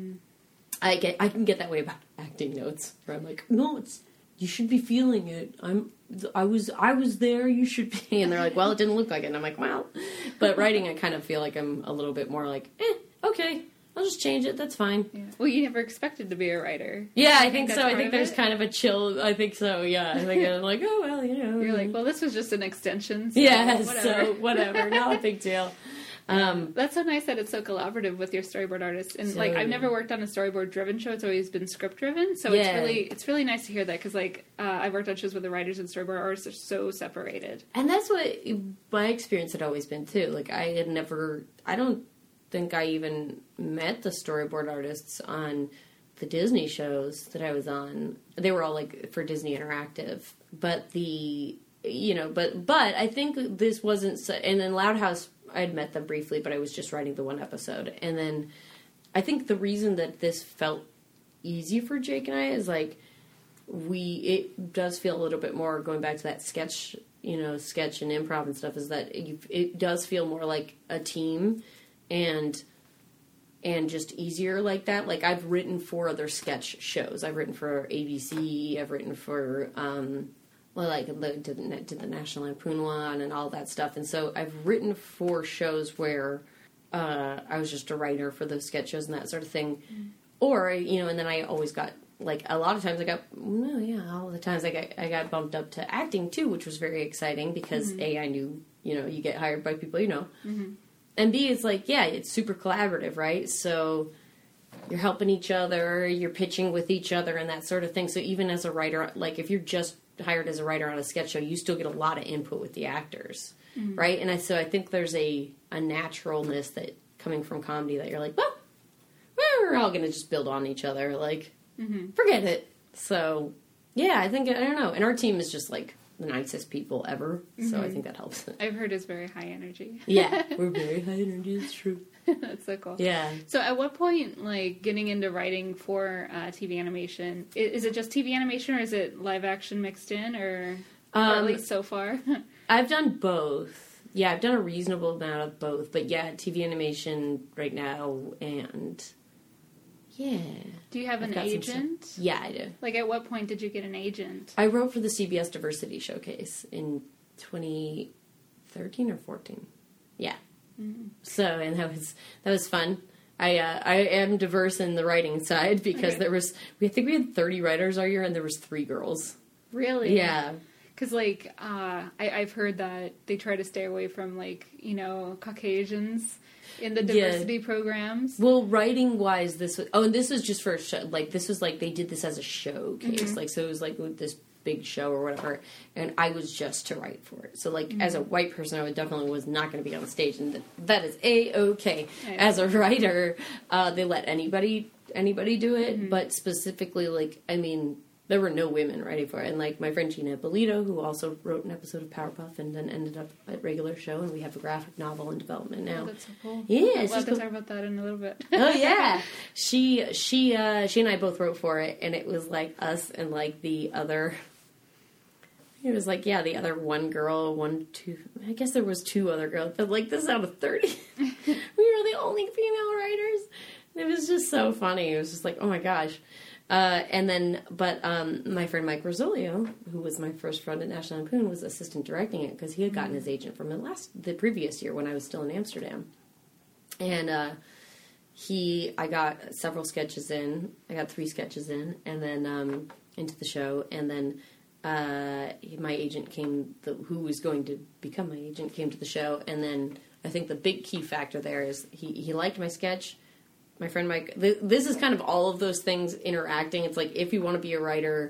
I can get that way about acting notes, where I'm like, no, you should be feeling it. I was there, you should be. And they're like, well, it didn't look like it. And I'm like, well. But writing, I kind of feel like I'm a little bit more like, okay, I'll just change it. That's fine. Yeah. Well, you never expected to be a writer. Yeah, I think so. I think there's kind of a chill. I think so, yeah. I think I'm like, oh, well, You're like, well, this was just an extension. So yeah, whatever. So whatever. Not a big deal. That's so nice that it's so collaborative with your storyboard artists. And, like, I've never worked on a storyboard-driven show. It's always been script-driven. So it's really nice to hear that, because, like, I've worked on shows where the writers and storyboard artists are so separated. And that's what my experience had always been, too. Like, I don't think I even met the storyboard artists on the Disney shows that I was on. They were all, like, for Disney Interactive. But but I think this wasn't... And then Loud House, I had met them briefly, but I was just writing the one episode. And then I think the reason that this felt easy for Jake and I is, like, it does feel a little bit more, going back to that sketch and improv and stuff, is that it does feel more like a team and just easier like that. Like, I've written for other sketch shows. I've written for ABC. I've written for... did the National Lampoon one and all that stuff. And so I've written for shows where I was just a writer for those sketch shows and that sort of thing. Mm. Or, and then I always got, like, a lot of times all the times I got bumped up to acting too, which was very exciting because A, I knew, you get hired by people Mm-hmm. And B, it's like, it's super collaborative, right? So you're helping each other, you're pitching with each other and that sort of thing. So even as a writer, like, if you're just hired as a writer on a sketch show, you still get a lot of input with the actors, right? And so I think there's a naturalness that coming from comedy that you're like, well, we're all going to just build on each other, like, forget it. So, yeah, I don't know. And our team is just, like, the nicest people ever, so I think that helps. I've heard it's very high energy. Yeah, we're very high energy, it's true. That's so cool. Yeah. So at what point, like, getting into writing for TV animation, is it just TV animation or is it live action mixed in, or at least so far? I've done both. Yeah, I've done a reasonable amount of both, but yeah, TV animation right now, and yeah. Do you have an agent? Yeah, I do. Like, at what point did you get an agent? I wrote for the CBS Diversity Showcase in 2013 or 14. Yeah. Mm-hmm. So, and that was fun. I am diverse in the writing side because I think we had 30 writers our year and there was 3 girls. Really? Yeah. Because, like, I've heard that they try to stay away from, like, Caucasians in the diversity programs. Well, writing-wise, this was just for a show. Like, this was, like, they did this as a showcase. Like, so it was, like, this big show or whatever, and I was just to write for it. So, like, as a white person, I definitely was not going to be on stage, and that is A-okay. As a writer, they let anybody do it, but specifically, like, I mean, there were no women writing for it. And, like, my friend Gina Bolito, who also wrote an episode of Powerpuff and then ended up at regular show, and we have a graphic novel in development now. Oh, that's so cool. Yeah. I'd love to talk about that in a little bit. Oh, yeah. She and I both wrote for it, and it was, like, us and, like, the other... It was, like, yeah, the other one girl, I guess there was 2 other girls, but, like, this is out of 30. We were the only female writers. It was just so funny. It was just like, oh, my gosh. My friend Mike Rosolio, who was my first friend at National Lampoon, was assistant directing it because he had gotten his agent from the previous year when I was still in Amsterdam. And I got several sketches in. I got 3 sketches in, and then into the show. And then my agent who was going to become my agent, came to the show. And then I think the big key factor there is he liked my sketch. My friend Mike, this is kind of all of those things interacting. It's like, if you want to be a writer,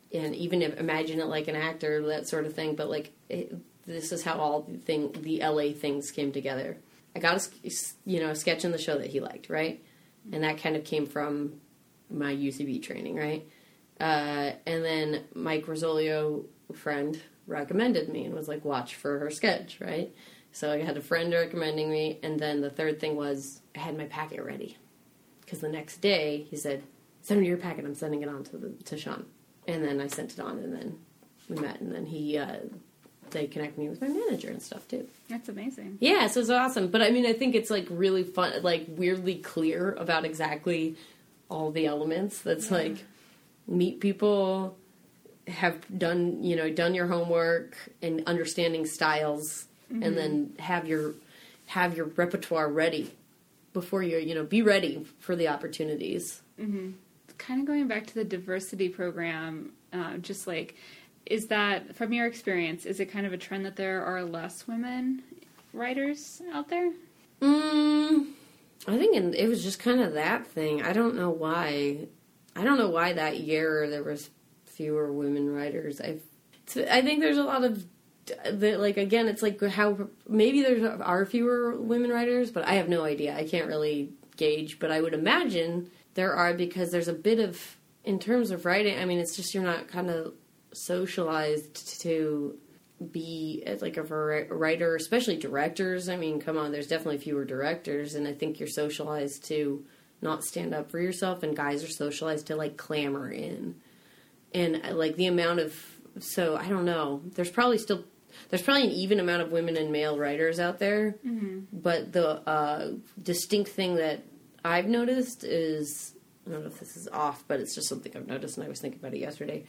and even imagine it like an actor, that sort of thing. But like, this is how all the LA things came together. I got a sketch in the show that he liked, right? And that kind of came from my UCB training, right? And then Mike Rosolio, friend, recommended me and was like, watch for her sketch, right? So I had a friend recommending me, and then the third thing was I had my packet ready. Because the next day, he said, send me your packet, I'm sending it on to Sean. And then I sent it on, and then we met, and then they connected me with my manager and stuff, too. That's amazing. Yeah, so it's awesome. But, I mean, I think it's, like, really fun, like, weirdly clear about exactly all the elements. That's, like, meet people, have done your homework, and understanding styles, and then have your repertoire ready before be ready for the opportunities. Mm-hmm. Kind of going back to the diversity program, just like, is that, from your experience, is it kind of a trend that there are less women writers out there? I think it was just kind of that thing. I don't know why. I don't know why that year there was fewer women writers. I think there's a lot of, again, it's like how maybe there are fewer women writers, but I have no idea. I can't really gauge, but I would imagine there are, because there's a bit of, in terms of writing, I mean, it's just you're not kind of socialized to be like a writer, especially directors. I mean, come on, there's definitely fewer directors, and I think you're socialized to not stand up for yourself, and guys are socialized to, like, clamor in. And, like, the amount of, so, I don't know, there's probably an even amount of women and male writers out there, but the distinct thing that I've noticed is, I don't know if this is off, but it's just something I've noticed, and I was thinking about it yesterday.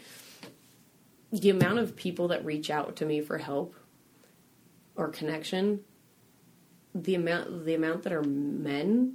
The amount of people that reach out to me for help or connection, the amount that are men,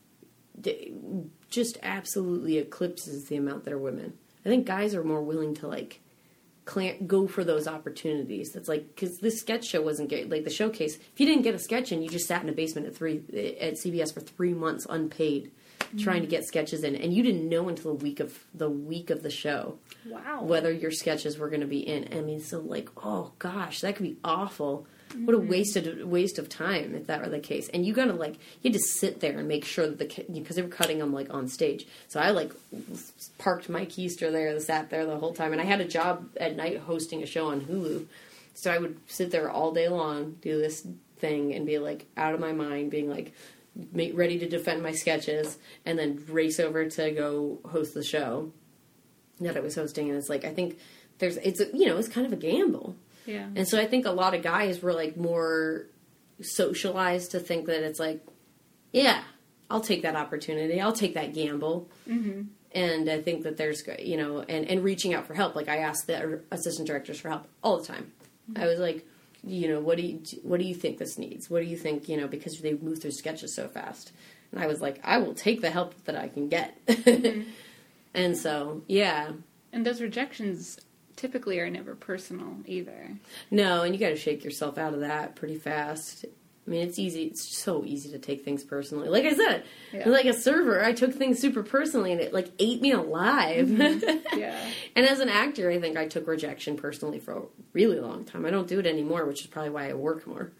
just absolutely eclipses the amount that are women. I think guys are more willing to, like, go for those opportunities. That's like, because this sketch show wasn't like the showcase. If you didn't get a sketch in, you just sat in a basement at CBS for 3 months unpaid, trying to get sketches in, and you didn't know until the week of the show. Wow. Whether your sketches were going to be in. I mean, so, like, oh gosh, that could be awful. What a waste of time if that were the case. And you gotta, like, you had to sit there and make sure that because they were cutting them, like, on stage. So I, like, parked my keister there, sat there the whole time. And I had a job at night hosting a show on Hulu. So I would sit there all day long, do this thing, and be, like, out of my mind, being, like, ready to defend my sketches, and then race over to go host the show that I was hosting. And it's like, I think it's kind of a gamble. Yeah. And so I think a lot of guys were, like, more socialized to think that it's like, yeah, I'll take that opportunity. I'll take that gamble. Mm-hmm. And I think that there's, and reaching out for help. Like, I asked the assistant directors for help all the time. Mm-hmm. I was like, what do you think this needs? What do you think, because they move through sketches so fast. And I was like, I will take the help that I can get. Mm-hmm. And so, yeah. And those rejections typically are never personal either. No, and you got to shake yourself out of that pretty fast. I mean, it's easy. It's so easy to take things personally. Like I said, like a server, I took things super personally, and it, like, ate me alive. Mm-hmm. Yeah. And as an actor, I think I took rejection personally for a really long time. I don't do it anymore, which is probably why I work more.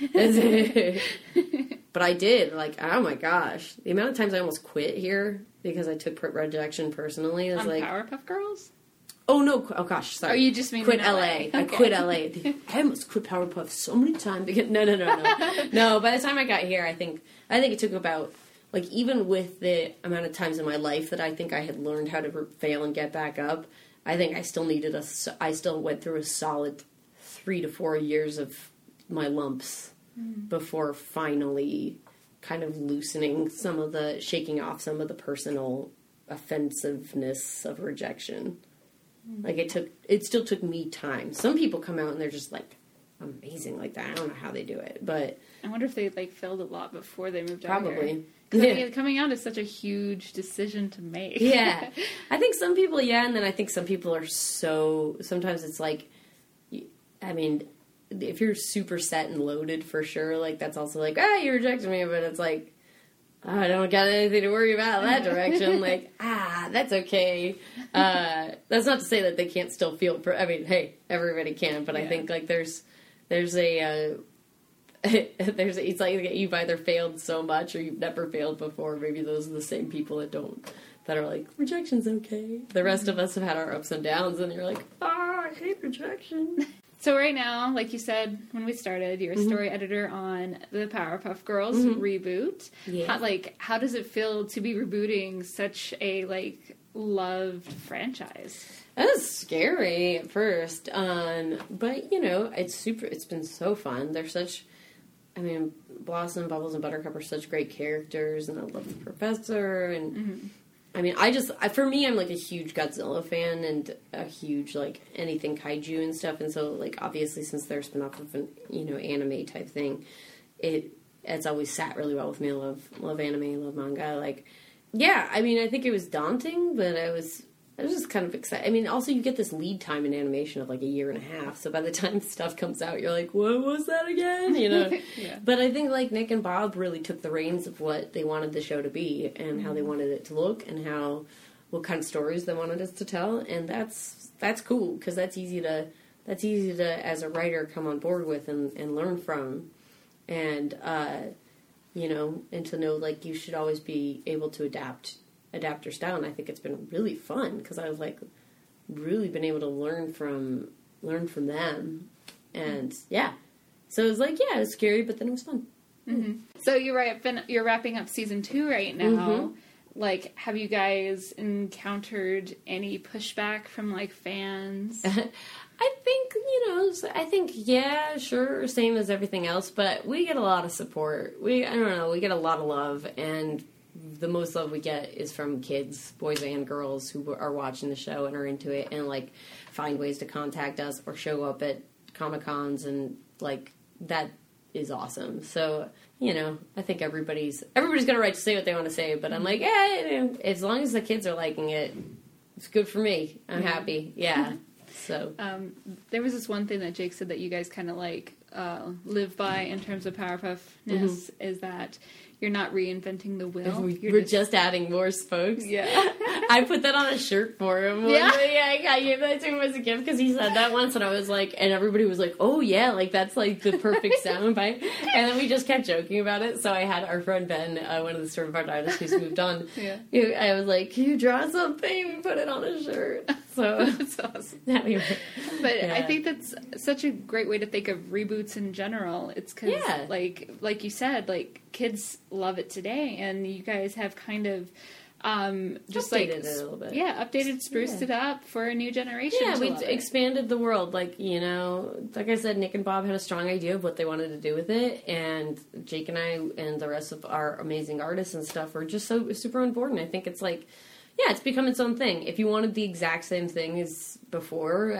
But I did. Like, oh my gosh, the amount of times I almost quit here because I took rejection personally is on like Powerpuff Girls. Oh, no. Oh, gosh. Sorry. Oh, you just mean quit LA. Okay. I quit LA. I almost quit Powerpuff so many times. Because, no. No, by the time I got here, I think it took about, like, even with the amount of times in my life that I think I had learned how to fail and get back up, I think I still went through a solid 3 to 4 years of my lumps before finally kind of shaking off some of the personal offensiveness of rejection. Like, it still took me time. Some people come out and they're just, like, amazing like that. I don't know how they do it, but I wonder if they, like, failed a lot before they moved out here. Probably. Because I mean, coming out is such a huge decision to make. Yeah. I think some people, and then I think some people are sometimes it's like, I mean, if you're super set and loaded, for sure, like, that's also like, you rejected me, but it's like, I don't got anything to worry about in that direction. Like, that's okay. That's not to say that they can't still feel, hey, everybody can, but I think, like, there's it's like you've either failed so much or you've never failed before. Maybe those are the same people that are like, rejection's okay. The rest of us have had our ups and downs, and you're like, I hate rejection. So right now, like you said when we started, you're a story editor on the Powerpuff Girls reboot. Yeah. How does it feel to be rebooting such a, like, loved franchise? That was scary at first, but, you know, it's been so fun. They're such, Blossom, Bubbles, and Buttercup are such great characters, and I love the professor, and... for me, I'm, like, a huge Godzilla fan and a huge, like, anything kaiju and stuff, and so, like, obviously, since they're a spin-off of an, anime type thing, it's always sat really well with me. I love anime, love manga, like, yeah, I think it was daunting, but I was just kind of excited. Also, you get this lead time in animation of, like, a year and a half, so by the time stuff comes out, you're like, what was that again, Yeah. But I think, like, Nick and Bob really took the reins of what they wanted the show to be, and how they wanted it to look, and what kind of stories they wanted us to tell, and that's cool, because that's easy to, as a writer, come on board with and learn from, and, and to know, like, you should always be able to adapt your style, and I think it's been really fun because I've, like, really been able to learn from them, and yeah, so it was like, yeah, it was scary, but then it was fun. Mm-hmm. So you're wrapping up season 2 right now. Mm-hmm. Like, have you guys encountered any pushback from, like, fans? I think, yeah, sure, same as everything else, but we get a lot of support. We get a lot of love, and the most love we get is from kids, boys and girls, who are watching the show and are into it, and, like, find ways to contact us or show up at Comic-Cons, and, like, that is awesome. So, I think everybody's got a right to say what they want to say, but I'm like, yeah, as long as the kids are liking it, it's good for me. I'm happy. Yeah. So there was this one thing that Jake said that you guys kind of, like, live by in terms of Powerpuffness, is that you're not reinventing the wheel. We're just adding more spokes. Yeah. I put that on a shirt for him. Yeah? I gave that to him as a gift because he said that once, and I was like, and everybody was like, oh yeah, like, that's, like, the perfect soundbite. And then we just kept joking about it. So I had our friend Ben, one of the storyboard artists who's moved on. Yeah. I was like, can you draw something? We put it on a shirt. So that's awesome. Anyway. But yeah. I think that's such a great way to think of reboots in general. It's because, like you said, like, kids love it today, and you guys have kind of just updated it a little bit. Yeah, updated, spruced it up for a new generation. Yeah, we expanded the world. Like, like I said, Nick and Bob had a strong idea of what they wanted to do with it, and Jake and I and the rest of our amazing artists and stuff were just so super on board. And I think it's like, yeah, it's become its own thing. If you wanted the exact same thing as before,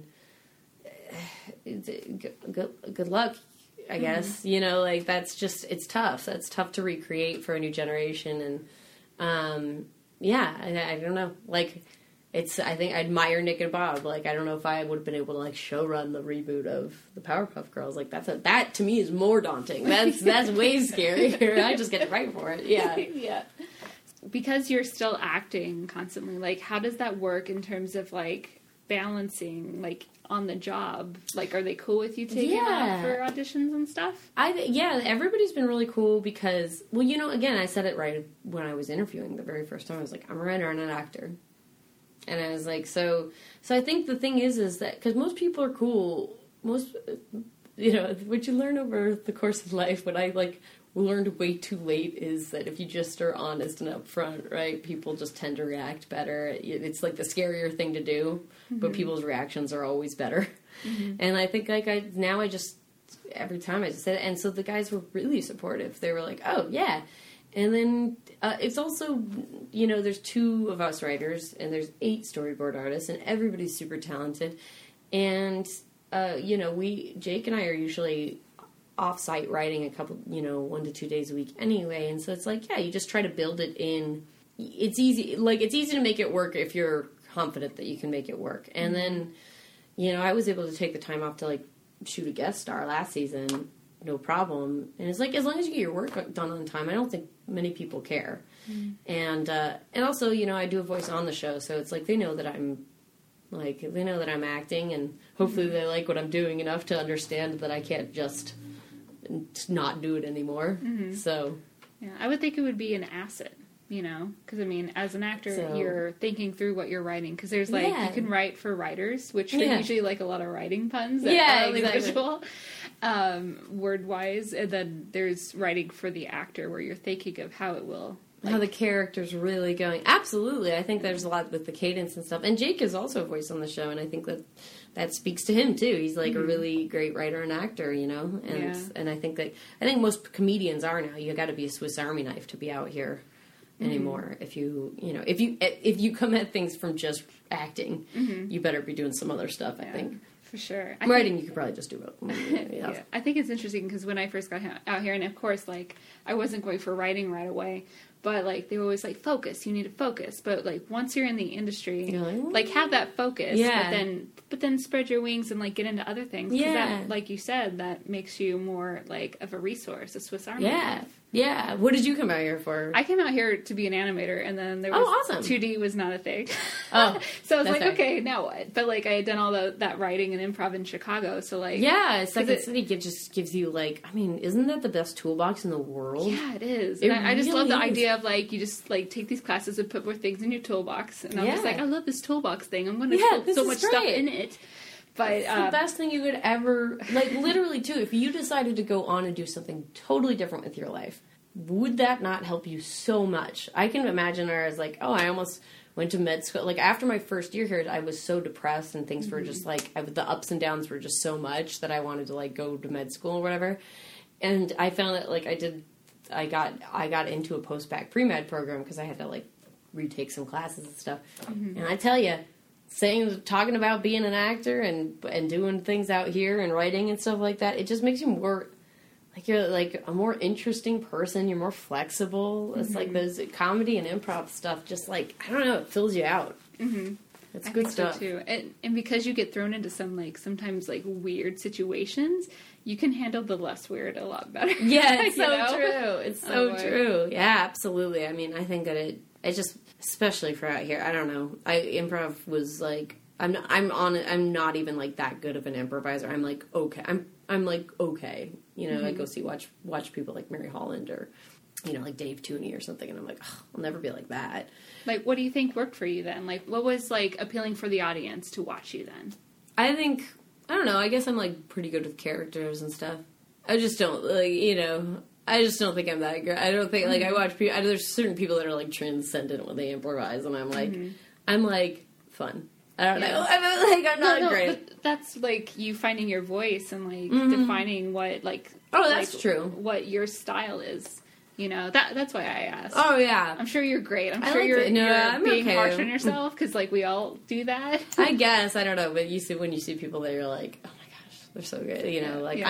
good luck, I guess. Like, that's just, it's tough. That's tough to recreate for a new generation. And, I don't know. Like, I think I admire Nick and Bob. Like, I don't know if I would have been able to, like, show run the reboot of the Powerpuff Girls. Like, that to me is more daunting. That's way scarier. I just get to write for it. Yeah. Yeah. Because you're still acting constantly, like, how does that work in terms of, like, balancing, like, on the job? Like, are they cool with you taking off for auditions and stuff? Everybody's been really cool because, well, again, I said it right when I was interviewing the very first time. I was like, I'm a writer and an actor. And I was like, so I think the thing is that, because most people are cool, what you learn over the course of life, what I, like, learned way too late is that if you just are honest and upfront, right, people just tend to react better. It's like the scarier thing to do, but people's reactions are always better. Mm-hmm. And I think, like, every time I just said it, and so the guys were really supportive. They were like, oh, yeah. And then it's also, there's 2 of us writers, and there's 8 storyboard artists, and everybody's super talented. And, Jake and I are usually off-site writing a couple, 1 to 2 days a week anyway, and so it's like, yeah, you just try to build it in. It's easy to make it work if you're confident that you can make it work. And then, I was able to take the time off to, like, shoot a guest star last season no problem. And it's like, as long as you get your work done on time, I don't think many people care. And also, you know, I do a voice on the show, so it's like they know that I'm acting, and hopefully they like what I'm doing enough to understand that I can't just not do it anymore. So yeah, I would think it would be an asset, you know, because I mean, as an actor, you're thinking through what you're writing, because there's like you can write for writers, which are usually like a lot of writing puns that are only visual, word wise, and then there's writing for the actor where you're thinking of how it will. How the character's really going. Absolutely. I think there's a lot with the cadence and stuff. And Jake is also a voice on the show, and I think that speaks to him, too. He's like a really great writer and actor, you know? And I think most comedians are now. You got to be a Swiss Army knife to be out here anymore. If you come at things from just acting, you better be doing some other stuff, I think. For sure. Writing, you could probably just do it. Yeah. I think it's interesting because when I first got out here, and of course, like, I wasn't going for writing right away, but, like, they were always like, focus, you need to focus. But, like, once you're in the industry, like, have that focus, but then spread your wings and, like, get into other things. Because that, like you said, that makes you more, like, of a resource, a Swiss Army knife. Yeah. What did you come out here for? I came out here to be an animator, and then there was... awesome. 2D was not a thing. Oh. So I was like, okay, now what? But, like, I had done all that writing and improv in Chicago, so, like... Yeah, Second City just gives you, like... I mean, isn't that the best toolbox in the world? Yeah, it is. And I just love the idea of, like, you just, like, take these classes and put more things in your toolbox. And I'm just like, I love this toolbox thing. I'm going to put so much stuff in it. But it's the best thing you could ever... Like, literally, too, if you decided to go on and do something totally different with your life, would that not help you so much? I can imagine her as, like, I almost went to med school. Like, after my first year here, I was so depressed, and things were just, like... the ups and downs were just so much that I wanted to, like, go to med school or whatever. And I found that, like, I got into a post-bac pre-med program because I had to, like, retake some classes and stuff. And I tell you... talking about being an actor and doing things out here and writing and stuff like that, it just makes you more, like, you're like a more interesting person. You're more flexible. It's like those comedy and improv stuff. Just like, I don't know, it fills you out. It's good stuff so too. And because you get thrown into some, like, sometimes, like, weird situations, you can handle the less weird a lot better. Yeah, it's so true. It's so true. Yeah, absolutely. I mean, I think that it just, especially for out here, I don't know. Improv was like, I'm not even like that good of an improviser. I'm like, okay. I'm like, okay. You know, I go watch people like Mary Holland or, you know, like Dave Tooney or something, and I'm like, I'll never be like that. Like, what do you think worked for you then? Like, what was, like, appealing for the audience to watch you then? I don't know, I guess I'm, like, pretty good with characters and stuff. I just don't, like, you know, I just don't think I'm that good. I don't think, like, I watch people, there's certain people that are, like, transcendent when they improvise, and I'm like, fun. I don't know. I'm not great. But that's, like, you finding your voice and, like, defining what, like... Oh, that's like, true. What your style is. You know, that's why I asked. Oh, yeah. I'm sure you're great. I'm sure you're being harsh on yourself, because, like, we all do that. I guess. I don't know. But when you see people that you're like, oh, my gosh, they're so good. You know, like,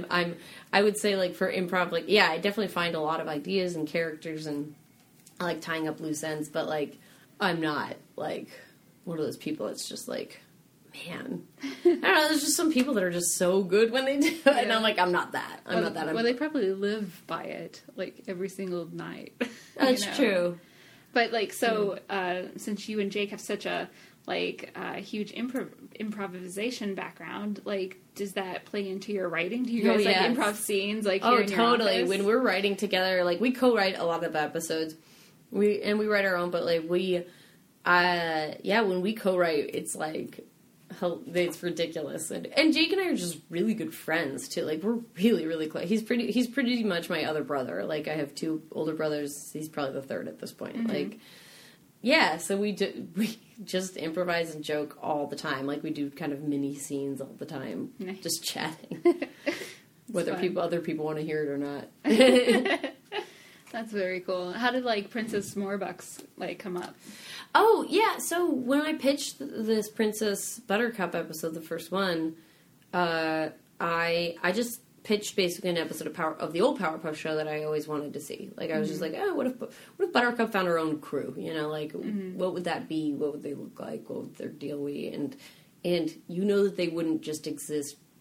I would say, like, for improv, like, yeah, I definitely find a lot of ideas and characters, and I like tying up loose ends, but, like, I'm not, like, one of those people that's just, like, man. I don't know, there's just some people that are just so good when they do it, and I'm like, I'm not that. Well, they probably live by it, like, every single night. That's true. But, like, so, since you and Jake have such a, like, huge improvisation background, like, does that play into your writing? Do you guys, like, improv scenes, like, here in your totally. office? When we're writing together, like, we co-write a lot of episodes. We write our own, but, like, when we co-write, it's, like... It's ridiculous, and Jake and I are just really good friends too. Like, we're really, really close. He's pretty much my other brother. Like, I have 2 older brothers. He's probably the 3rd at this point. Like, yeah. So we just improvise and joke all the time. Like, we do kind of mini scenes all the time, just chatting, whether other people want to hear it or not. That's very cool. How did, like, Princess Morbucks, like, come up? Oh, yeah, so when I pitched this Princess Buttercup episode, the first one, I just pitched basically an episode of the old Powerpuff show that I always wanted to see. Like, I was just like, oh, what if Buttercup found her own crew? You know, like, what would that be? What would they look like? What would their deal be? And you know that they wouldn't just exist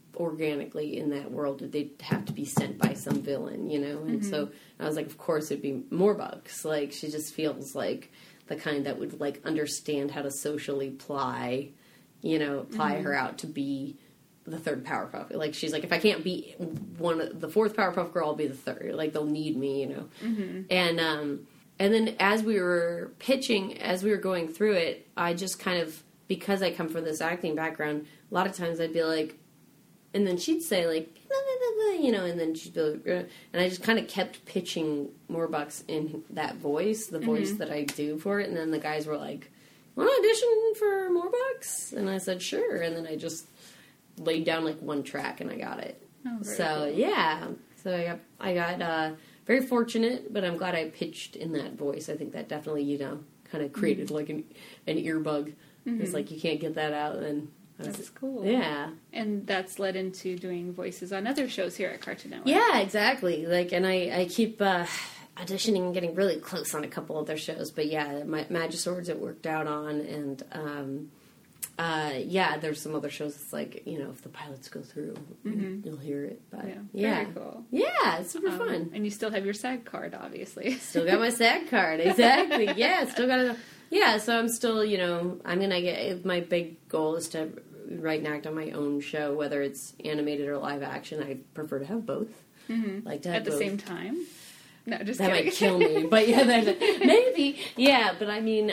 organically in that world. They'd have to be sent by some villain, And so I was like, of course it'd be Morbucks. Like, she just feels like the kind that would, like, understand how to socially ply her out to be the third Powerpuff. Like, she's like, if I can't be the fourth Powerpuff Girl, I'll be the third. Like, they'll need me, And then as we were going through it, I just kind of, because I come from this acting background, a lot of times I'd be like, and then she'd say, like, and then she'd be like, and I just kind of kept pitching Morbucks in that voice, the voice that I do for it, and then the guys were like, want to audition for Morbucks? And I said, sure, and then I just laid down, like, one track, and I got it. Oh, so, cool. yeah. So I got very fortunate, but I'm glad I pitched in that voice. I think that definitely, kind of created, like, an earbug. It's like, you can't get that out, and that's cool. Yeah. And that's led into doing voices on other shows here at Cartoon Network. Yeah, exactly. Like, and I keep auditioning and getting really close on a couple of their shows. But yeah, Magiswords it worked out on, and there's some other shows. It's like, if the pilots go through, you'll hear it. But Very cool. Yeah, it's super fun. And you still have your SAG card, obviously. Still got my SAG card, exactly. Yeah, still got it. Yeah, so I'm still, I'm gonna get. My big goal is to write and act on my own show, whether it's animated or live action. I prefer to have both. Like to have at the both. Same time. No, just that kidding. might kill me, but yeah, maybe. Yeah, but I mean,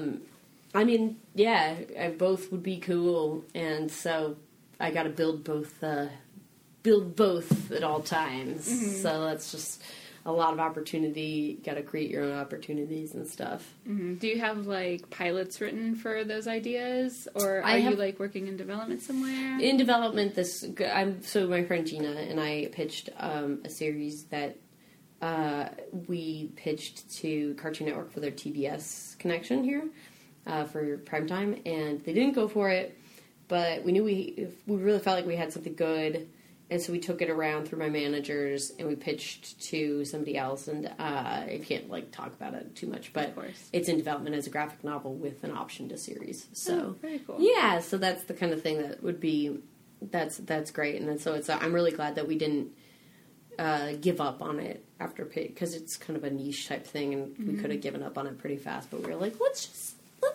both would be cool, and so I got to build both at all times. So that's just a lot of opportunity. Got to create your own opportunities and stuff. Do you have, like, pilots written for those ideas, or are you, like, working in development somewhere? In development, so my friend Gina and I pitched a series that we pitched to Cartoon Network for their TBS connection here for primetime, and they didn't go for it, but we knew we really felt like we had something good. And so we took it around through my managers, and we pitched to somebody else. And I can't, like, talk about it too much, but it's in development as a graphic novel with an option to series. So very cool. Yeah, so that's the kind of thing that would be that's great. And then, so I'm really glad that we didn't give up on it after because it's kind of a niche type thing, and we could have given up on it pretty fast. But we were like, let's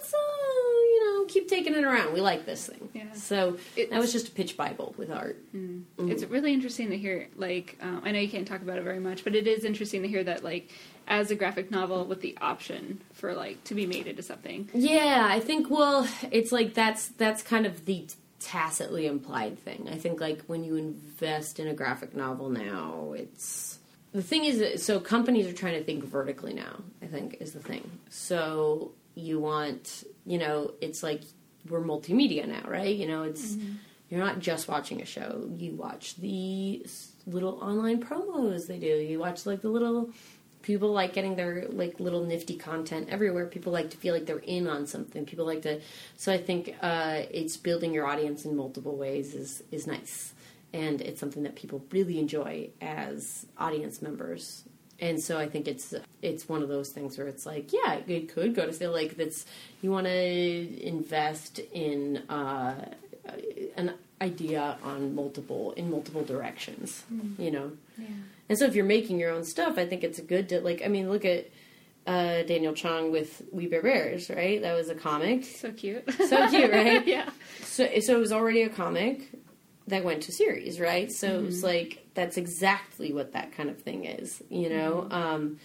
keep taking it around. We like this thing. Yeah. So that was just a pitch Bible with art. It's really interesting to hear, like, I know you can't talk about it very much, but it is interesting to hear that, like, as a graphic novel with the option for, like, to be made into something. Yeah, I think, it's like that's kind of the tacitly implied thing. I think, like, when you invest in a graphic novel now, the thing is, so companies are trying to think vertically now, I think, is the thing. So you want, it's like we're multimedia now, right? It's you're not just watching a show. You watch the little online promos they do. You watch, like, the little people like getting their, like, little nifty content everywhere. People like to feel like they're in on something. People like to. So I think it's building your audience in multiple ways is nice, and it's something that people really enjoy as audience members. And so I think it's one of those things where it's like, yeah, it could go to say, like, that's you want to invest in an idea in multiple directions, Yeah. And so if you're making your own stuff, I think it's good to, like, I mean, look at Daniel Chong with We Bare Bears, right? That was a comic. So cute. So cute, right? Yeah. So it was already a comic that went to series, right? So it was like, that's exactly what that kind of thing is, the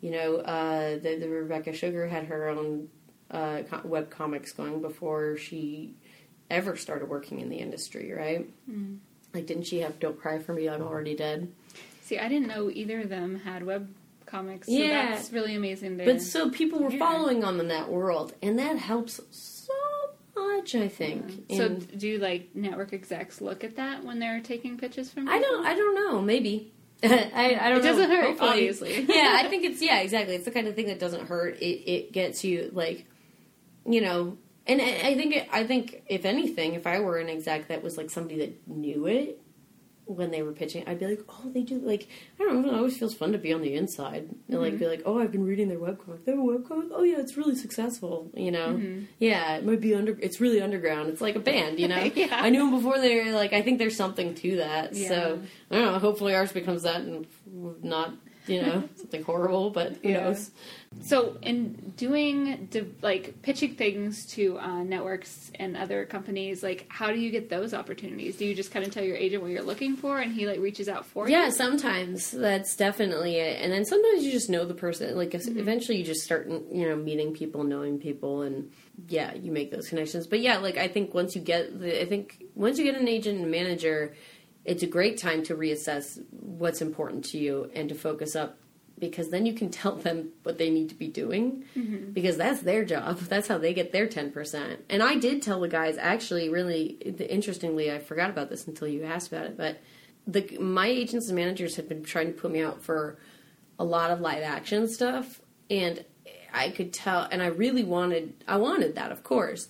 Rebecca Sugar had her own web comics going before she ever started working in the industry, right? Like, didn't she have Don't Cry For Me, I'm Already Dead? See, I didn't know either of them had web comics, so that's really amazing to But so people were following on in that world, and that helps so much, I think. So do, like, network execs look at that when they're taking pitches from people? I don't know, maybe. I don't know. It doesn't hurt, Hopefully. obviously. Yeah, I think exactly. It's the kind of thing that doesn't hurt. It gets you, like, and I think if anything, if I were an exec that was, like, somebody that knew it, when they were pitching, I'd be like, oh, they do, like, I don't know, it always feels fun to be on the inside. And, like, be like, oh, I've been reading their webcomic. They have a webcomic? Oh, yeah, it's really successful, you know? Yeah, it might be it's really underground. It's like a band, you know? Yeah. I knew them before they were, like, I think there's something to that. Yeah. So, I don't know, hopefully ours becomes that and not, you know, something horrible, but who knows? So, in doing, like, pitching things to networks and other companies, like, how do you get those opportunities? Do you just kind of tell your agent what you're looking for, and he, like, reaches out for you? Yeah, sometimes. That's definitely it. And then sometimes you just know the person. Like, eventually you just start, you know, meeting people, knowing people, and, yeah, you make those connections. But, yeah, like, I think once you get an agent and manager, it's a great time to reassess what's important to you and to focus up, because then you can tell them what they need to be doing, because that's their job. That's how they get their 10%. And I did tell the guys, actually, really, interestingly, I forgot about this until you asked about it, but my agents and managers had been trying to put me out for a lot of live action stuff, and I could tell, and I wanted that, of course,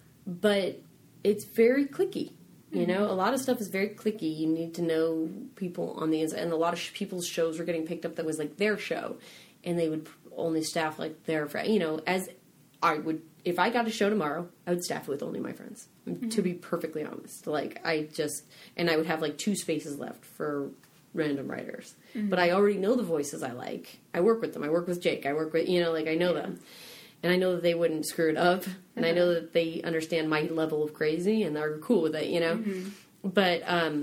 but it's very cliquey. You know, a lot of stuff is very cliquey. You need to know people on the inside. And a lot of people's shows were getting picked up that was like their show. And they would only staff like their friend. You know, as I would, if I got a show tomorrow, I would staff it with only my friends. To be perfectly honest. Like, and I would have like 2 spaces left for random writers. But I already know the voices I like. I work with them. I work with Jake. I work with, you know, like I know them. And I know that they wouldn't screw it up. And I know that they understand my level of crazy and they're cool with it, you know? But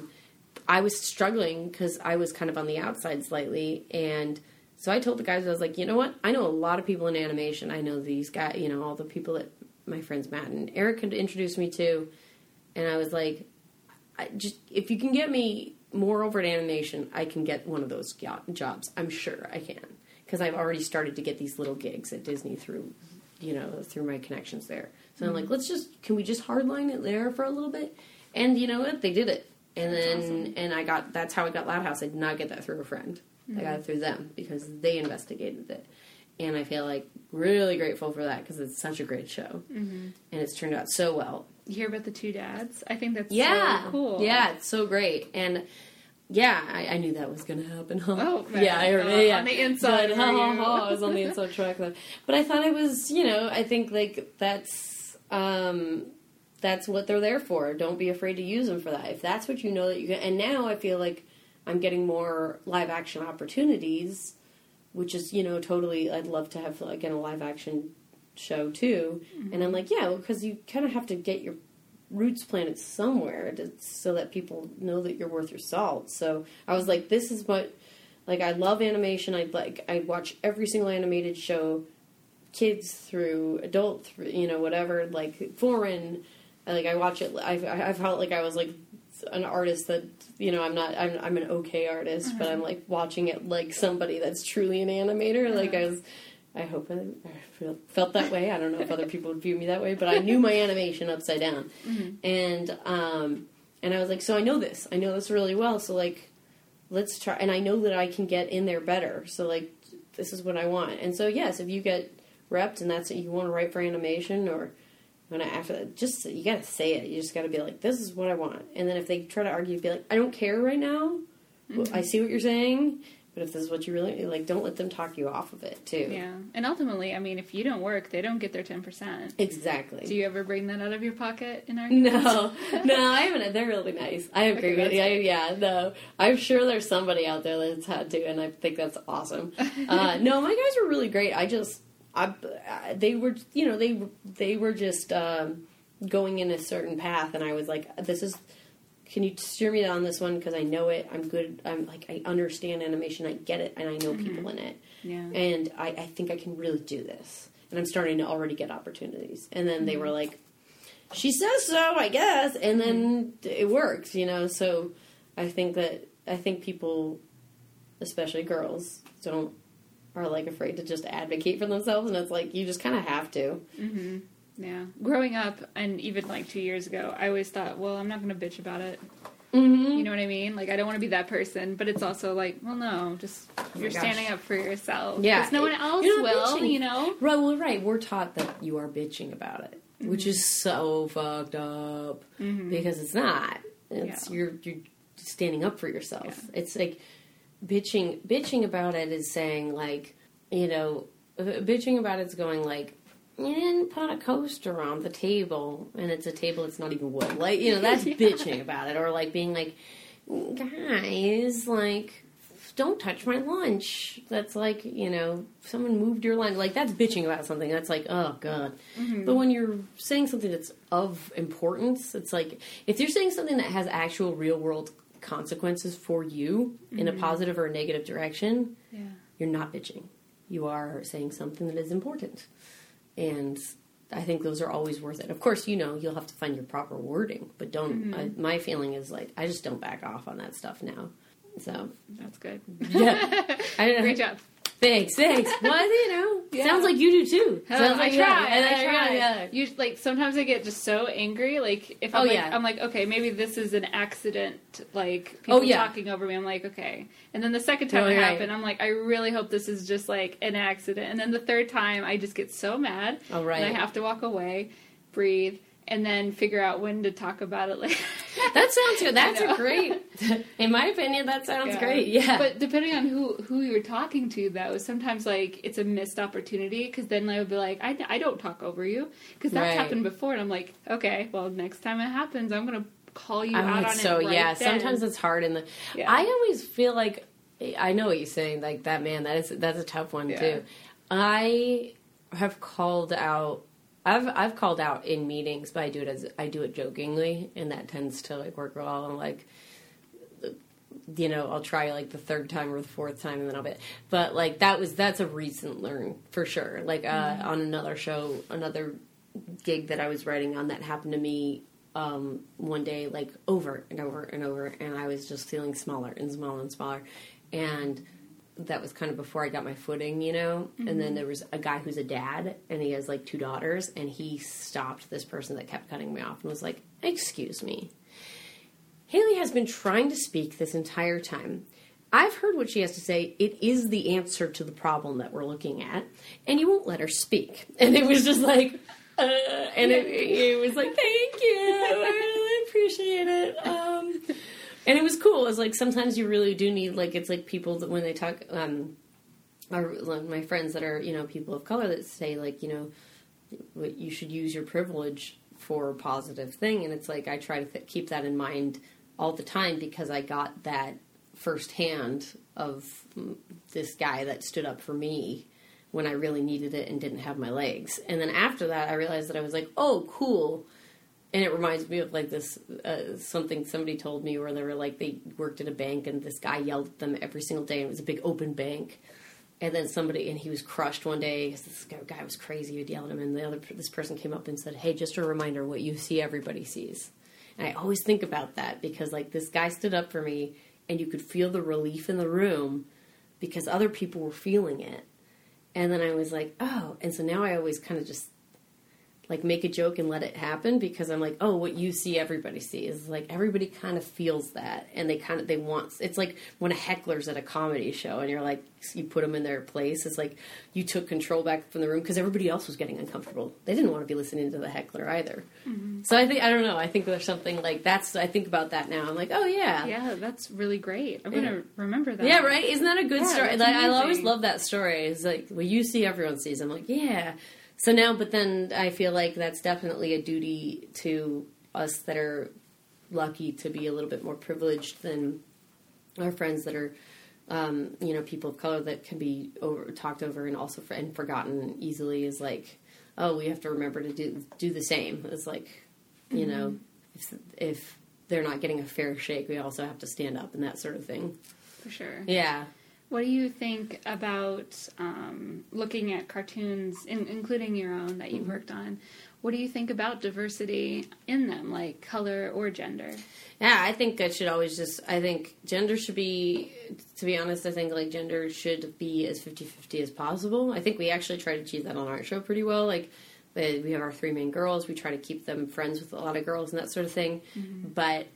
I was struggling because I was kind of on the outside slightly. And so I told the guys, I was like, you know what? I know a lot of people in animation. I know these guys, you know, all the people that my friends Matt and Eric had introduced me to. And I was like, if you can get me more over at animation, I can get one of those jobs. I'm sure I can. Because I've already started to get these little gigs at Disney through my connections there. So I'm like, can we just hardline it there for a little bit? And you know what? They did it. And then, awesome. And that's how I got Loud House. I did not get that through a friend. I got it through them because they investigated it. And I feel like really grateful for that because it's such a great show. And it's turned out so well. You hear about the 2 dads? I think that's so cool. Yeah, it's so great. And yeah, I knew that was going to happen. Huh? Oh, man. Yeah, I heard on the inside. I was on the inside track. But I thought it was, you know, I think like that's what they're there for. Don't be afraid to use them for that. If that's what you know that you can. And now I feel like I'm getting more live action opportunities, which is, you know, totally. I'd love to have again a live action show too. And I'm like, yeah, because you kind of have to get your roots planted somewhere so that people know that you're worth your salt. So I was like, this is what, like, I love animation. I'd watch every single animated show, kids through adult, through, you know, whatever, like foreign. Like I watch it. I felt like I was like an artist that, you know, I'm an okay artist, but I'm like watching it like somebody that's truly an animator. Like I hope I felt that way. I don't know if other people would view me that way, but I knew my animation upside down. And I was like, so I know this really well. So like, let's try. And I know that I can get in there better. So like, this is what I want. And so yes, if you get repped and that's what you want to write for animation or you want to after that, just, you got to say it. You just got to be like, this is what I want. And then if they try to argue, be like, I don't care right now. I see what you're saying. But if this is what you really, like, don't let them talk you off of it, too. Yeah. And ultimately, I mean, if you don't work, they don't get their 10%. Exactly. Do you ever bring that out of your pocket in arguments? No, I haven't. They're really nice. I agree with you. Yeah, no. I'm sure there's somebody out there that's had to, and I think that's awesome. No, my guys were really great. They were, you know, they were just going in a certain path, and I was like, can you steer me down this one? Because I know it. I'm good. I'm like, I understand animation. I get it. And I know people in it. Yeah. And I think I can really do this. And I'm starting to already get opportunities. And then they were like, she says so, I guess. And then it works, you know. So I think people, especially girls, are like afraid to just advocate for themselves. And it's like, you just kind of have to. Mm-hmm. Yeah. Growing up, and even like 2 years ago, I always thought, well, I'm not going to bitch about it. You know what I mean? Like, I don't want to be that person, but it's also like, well, no, just, you're standing up for yourself. Yeah. Because no one else will, bitching. You know? Right, well, right. We're taught that you are bitching about it, which is so fucked up, because it's not. It's, you're standing up for yourself. Yeah. It's like bitching about it is saying like, you know, bitching about it's going like, you didn't put a coaster on the table, and it's a table that's not even wood. Like, you know, that's bitching about it. Or like being like, guys, like, don't touch my lunch. That's like, you know, someone moved your lunch. Like, that's bitching about something. That's like, oh, God. Mm-hmm. But when you're saying something that's of importance, it's like, if you're saying something that has actual real-world consequences for you in a positive or a negative direction, you're not bitching. You are saying something that is important. And I think those are always worth it. Of course, you know, you'll have to find your proper wording, but don't, my feeling is like, I just don't back off on that stuff now. So. That's good. Yeah. Great job. Thanks. Well, you know, sounds like you do too. Sounds like I try. Yeah. You like sometimes I get just so angry. Like if I'm I'm like, okay, maybe this is an accident. Like people talking over me. I'm like, okay. And then the second time it happened, I'm like, I really hope this is just like an accident. And then the third time, I just get so mad. Oh, right. And I have to walk away, breathe, and then figure out when to talk about it later. That sounds good. That's a great, in my opinion, that sounds great. Yeah. But depending on who you're talking to, though, sometimes like it's a missed opportunity because then I would be like, I don't talk over you because that's happened before, and I'm like, okay, well, next time it happens, I'm gonna call you out on it. So then. Sometimes it's hard in the. Yeah. I always feel like I know what you're saying. Like that man, that's a tough one too. I have called out. I've called out in meetings, but I do it jokingly, and that tends to like work well. I'm like, you know, I'll try like the third time or the fourth time, and then I'll be. But like that's a recent learn for sure. Like on another show, another gig that I was writing on, that happened to me one day, like over and over and over, and I was just feeling smaller and smaller and smaller, and that was kind of before I got my footing, you know, and then there was a guy who's a dad, and he has like 2 daughters, and he stopped this person that kept cutting me off and was like, excuse me, Haley has been trying to speak this entire time. I've heard what she has to say. It is the answer to the problem that we're looking at, and you won't let her speak. And it was just like, and it was like, thank you, I really appreciate it. And it was cool. It was like sometimes you really do need, like, it's like people that when they talk, my friends that are, you know, people of color that say, like, you know, you should use your privilege for a positive thing. And it's like I try to keep that in mind all the time because I got that firsthand of this guy that stood up for me when I really needed it and didn't have my legs. And then after that, I realized that I was like, oh, cool. And it reminds me of, like, this, something somebody told me where they were, like, they worked at a bank and this guy yelled at them every single day. And it was a big open bank. And then and he was crushed one day because this guy was crazy. He would yell at him. And this person came up and said, hey, just a reminder, what you see, everybody sees. And I always think about that because, like, this guy stood up for me and you could feel the relief in the room because other people were feeling it. And then I was like, oh. And so now I always kind of just, like, make a joke and let it happen because I'm like, oh, what you see, everybody sees. Like, everybody kind of feels that, and they want, it's like when a heckler's at a comedy show, and you're like, you put them in their place. It's like you took control back from the room because everybody else was getting uncomfortable. They didn't want to be listening to the heckler either. Mm-hmm. So I don't know, I think there's something like that's, I think about that now. I'm like, oh, yeah. Yeah, that's really great. I'm going to remember that. Yeah, right? Isn't that a good story? Like, I always love that story. It's like, well, you see, everyone sees. I'm like, yeah. So now, but then I feel like that's definitely a duty to us that are lucky to be a little bit more privileged than our friends that are, you know, people of color that can be talked over and also and forgotten easily. Is like, oh, we have to remember to do the same. It's like, you know, if they're not getting a fair shake, we also have to stand up and that sort of thing. For sure. Yeah. What do you think about looking at cartoons, including your own that you've worked on? What do you think about diversity in them, like color or gender? Yeah, I think it should always I think gender should be, to be honest, I think like gender should be as 50-50 as possible. I think we actually try to achieve that on our show pretty well. Like, we have our 3 main girls. We try to keep them friends with a lot of girls and that sort of thing. Mm-hmm. But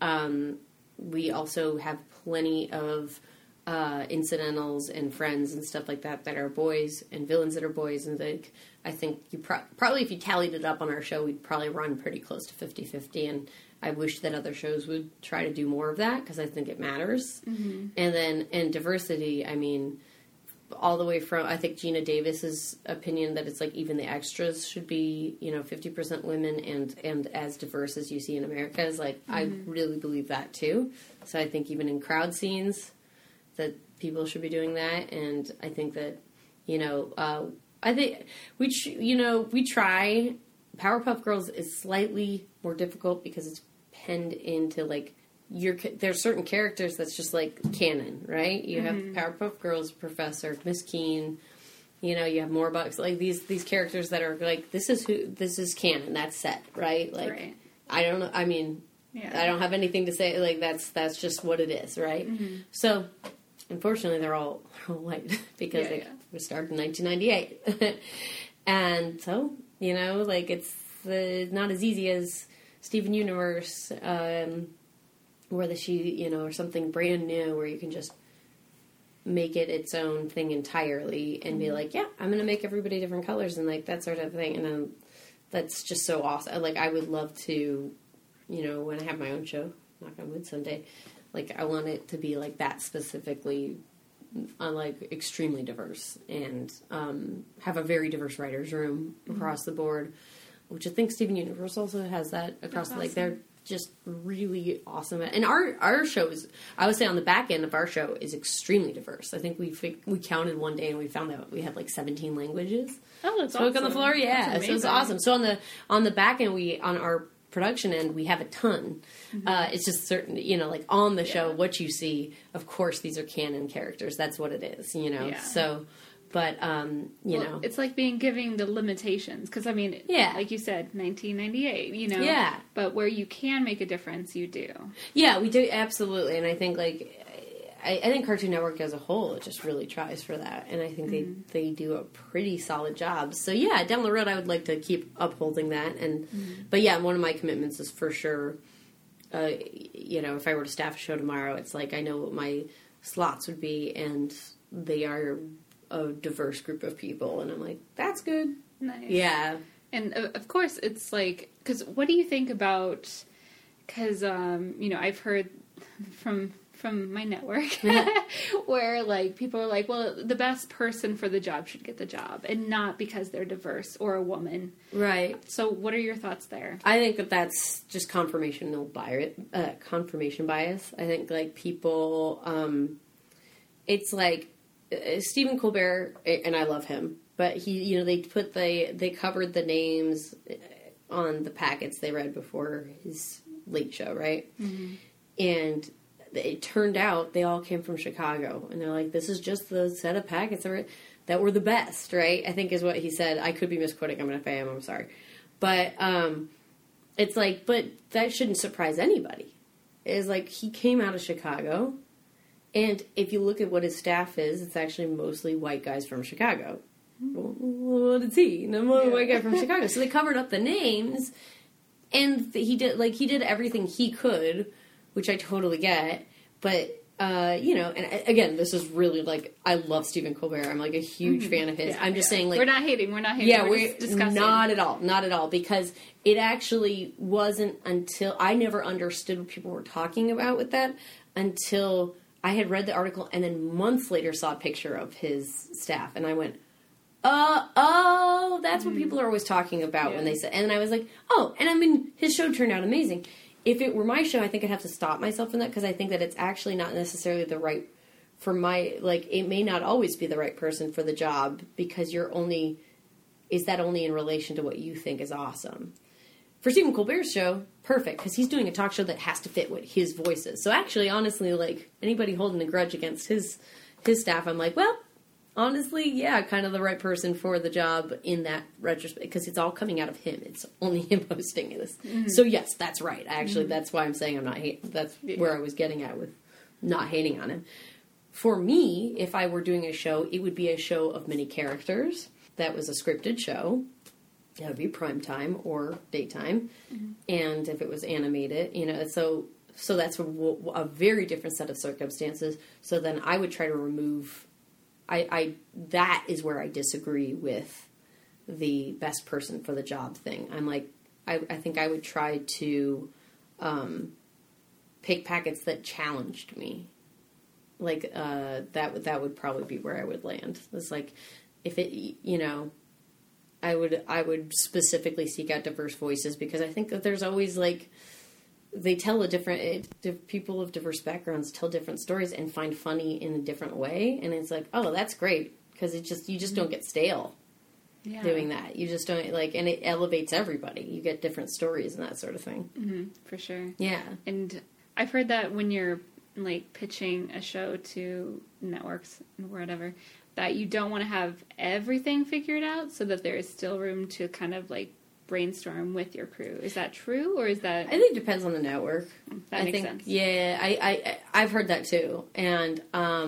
we also have plenty of incidentals and friends and stuff like that are boys and villains that are boys. And like, I think you probably if you tallied it up on our show, we'd probably run pretty close to 50-50. And I wish that other shows would try to do more of that because I think it matters. And then in diversity, I mean, all the way from, I think Gina Davis's opinion that it's like even the extras should be, 50% women and as diverse as you see in America is like, I really believe that too. So I think even in crowd scenes that people should be doing that. And I think that, I think we try. Powerpuff Girls is slightly more difficult because it's penned into like, there's certain characters that's just like canon, right? You have Powerpuff Girls, Professor, Miss Keen, you have Morbucks, like these characters that are like, this is canon, that's set, right? Like, right. I don't know, I mean, I don't have anything to say, like that's just what it is, right? So, unfortunately, they're all white because they were started in 1998. And so, like it's not as easy as Steven Universe, or or something brand new where you can just make it its own thing entirely and be like, yeah, I'm going to make everybody different colors and like that sort of thing. And then that's just so awesome. Like I would love to, when I have my own show, knock on wood someday, like I want it to be like that specifically, like extremely diverse and have a very diverse writer's room across the board, which I think Steven Universe also has that across the, like they're just really awesome. And our show is, I would say on the back end of our show is extremely diverse. I think we counted one day and we found that we had like 17 languages. Oh, that's spoke awesome. On the floor, yeah. So it's awesome. So on the back end, on our production end, we have a ton. It's just certain, like on the show, what you see, of course, these are canon characters. That's what it is, So, but, it's like giving the limitations. Because, I mean, like you said, 1998, Yeah. But where you can make a difference, you do. Yeah, we do, absolutely. And I think, like, I think Cartoon Network as a whole just really tries for that. And I think they do a pretty solid job. So, yeah, down the road, I would like to keep upholding that. And But, yeah, one of my commitments is for sure, if I were to staff a show tomorrow, it's like I know what my slots would be, and they are a diverse group of people, and I'm like, that's good. Nice. Yeah. And of course, it's like, because what do you think about, because, I've heard from my network where, like, people are like, well, the best person for the job should get the job, and not because they're diverse or a woman. Right. So what are your thoughts there? I think that that's just confirmation bias. I think, like, people, it's like, Stephen Colbert, and I love him, but he, they covered the names on the packets they read before his Late Show, right? And it turned out they all came from Chicago, and they're like, this is just the set of packets that were the best, right? I think is what he said. I could be misquoting him, and if I am, I'm sorry. But it's like, but that shouldn't surprise anybody. It's like, he came out of Chicago. And if you look at what his staff is, it's actually mostly white guys from Chicago. What is he? No, white guy from Chicago. So they covered up the names, and he did everything he could, which I totally get. But and again, this is really like, I love Stephen Colbert. I'm like a huge fan of his. I'm just saying, like, we're not hating. Yeah, we're just discussing. Not at all. Because it actually wasn't until I never understood what people were talking about with that until I had read the article, and then months later saw a picture of his staff, and I went, that's what people are always talking about when they say, and I was like, and I mean, his show turned out amazing. If it were my show, I think I'd have to stop myself in that, because I think that it's actually not necessarily the right, it may not always be the right person for the job, because is that only in relation to what you think is awesome? For Stephen Colbert's show, perfect, because he's doing a talk show that has to fit what his voice is. So actually, honestly, like, anybody holding a grudge against his staff, I'm like, well, honestly, yeah, kind of the right person for the job in that retrospect, because it's all coming out of him. It's only him hosting this. So yes, that's right. Actually, that's why I'm saying I'm not hating. That's where I was getting at with not hating on him. For me, if I were doing a show, it would be a show of many characters. That was a scripted show. It would be primetime or daytime. And if it was animated, so that's a very different set of circumstances. So then I would try to remove, that is where I disagree with the best person for the job thing. I'm like, I think I would try to pick packets that challenged me. Like, that would probably be where I would land. It's like, if it, you know, I would specifically seek out diverse voices, because I think that there's always, like, they tell people of diverse backgrounds tell different stories and find funny in a different way, and it's like, oh, that's great, because you just don't get stale doing that. You just don't, like, and it elevates everybody. You get different stories and that sort of thing. Mm-hmm, for sure. Yeah. And I've heard that when you're, like, pitching a show to networks or whatever, that you don't want to have everything figured out, so that there is still room to kind of, like, brainstorm with your crew. Is that true, or is that... I think it depends on the network. That makes sense. Yeah, I've heard that too. And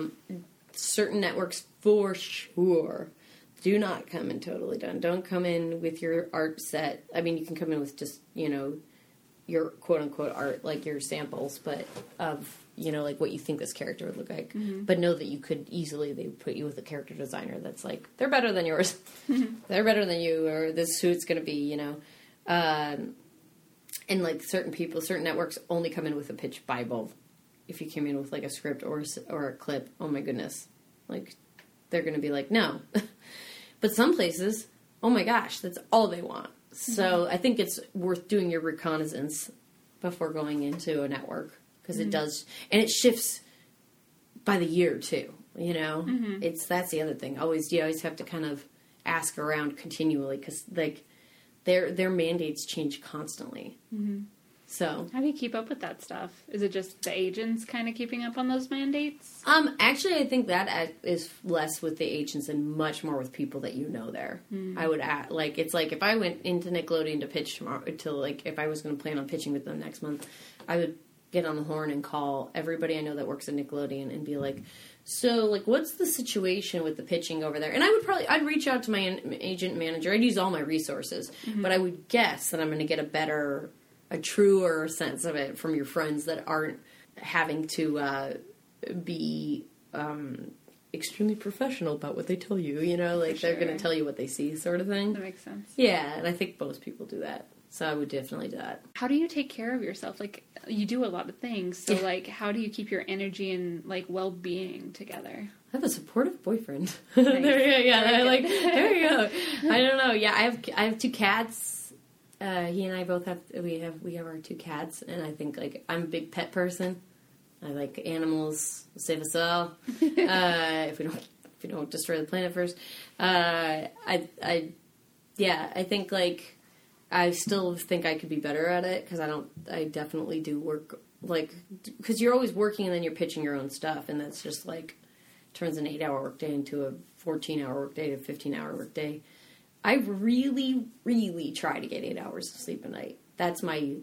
certain networks, for sure, do not come in totally done. Don't come in with your art set. I mean, you can come in with just, you know, your quote-unquote art, like your samples, but of, you know, like what you think this character would look like. Mm-hmm. But know that you could easily, they would put you with a character designer that's like, they're better than yours. They're better than you, or this is who it's going to be, you know. And like certain networks only come in with a pitch Bible. If you came in with like a script or a clip, oh my goodness. Like, they're going to be like, no. But some places, oh my gosh, that's all they want. So I think it's worth doing your reconnaissance before going into a network, because it does, and it shifts by the year too. You know, that's the other thing. You always have to kind of ask around continually, because like their mandates change constantly. Mm-hmm. So how do you keep up with that stuff? Is it just the agents kind of keeping up on those mandates? Actually, I think that is less with the agents and much more with people that you know there. I would like, it's like if I went into Nickelodeon to pitch tomorrow, if I was going to plan on pitching with them next month, I would get on the horn and call everybody I know that works at Nickelodeon and be like, so, like, what's the situation with the pitching over there? And I'd reach out to my agent manager. I'd use all my resources, but I would guess that I'm going to get a truer sense of it from your friends that aren't having to be extremely professional about what they tell you, you know? Like, they're going to tell you what they see, sort of thing. That makes sense. Yeah, and I think most people do that. So I would definitely do that. How do you take care of yourself? Like, you do a lot of things. So, like, how do you keep your energy and, like, well-being together? I have a supportive boyfriend. Nice. There you go. I don't know. Yeah, I have 2 cats. He and I both have our 2 cats, and I think, like, I'm a big pet person. I like animals. Save us all. If we don't destroy the planet first. I think, like, I still think I could be better at it, because I definitely do work, like, because you're always working and then you're pitching your own stuff, and that's just, like, turns an 8-hour workday into a 14-hour workday to a 15-hour workday. I really, really try to get 8 hours of sleep a night. That's my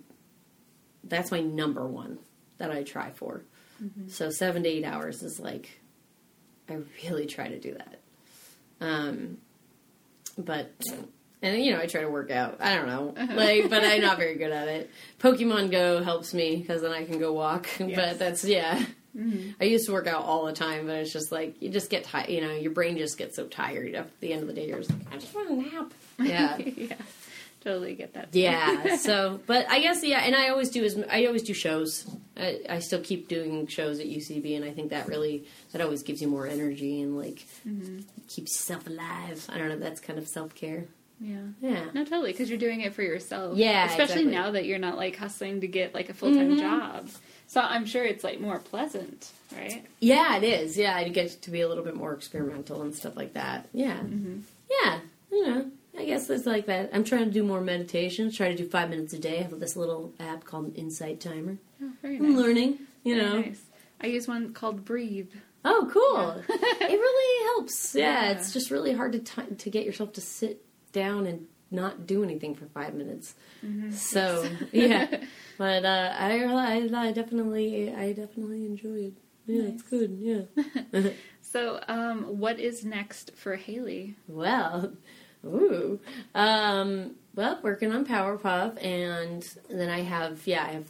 number one that I try for. Mm-hmm. So 7 to 8 hours is, like, I really try to do that. But... And, you know, I try to work out. I don't know. Like, but I'm not very good at it. Pokemon Go helps me, because then I can go walk. Yes. But that's, yeah. Mm-hmm. I used to work out all the time, but it's just like, you just get tired. You know, your brain just gets so tired. At the end of the day, you're just like, I just want a nap. Yeah. Yeah. Totally get that. Yeah. So, but I guess, yeah, and I always do shows. I still keep doing shows at UCB, and I think that always gives you more energy and, like, keeps yourself alive. I don't know, that's kind of self-care. Yeah. Yeah. No, totally, because you're doing it for yourself. Yeah, especially now that you're not, like, hustling to get, like, a full-time job. So I'm sure it's, like, more pleasant, right? Yeah, it is. Yeah, I get to be a little bit more experimental and stuff like that. Yeah. Mm-hmm. Yeah. You know, I guess it's like that. I'm trying to do more meditations, try to do 5 minutes a day. I have this little app called Insight Timer. Oh, very nice. I'm learning, very nice. I use one called Breathe. Oh, cool. Yeah. It really helps. Yeah, it's just really hard to get yourself to sit down and not do anything for 5 minutes. Mm-hmm. So, yeah. But I definitely enjoy it. Yeah, nice. It's good, yeah. So, what is next for Haley? Well, working on Powerpuff, and then I have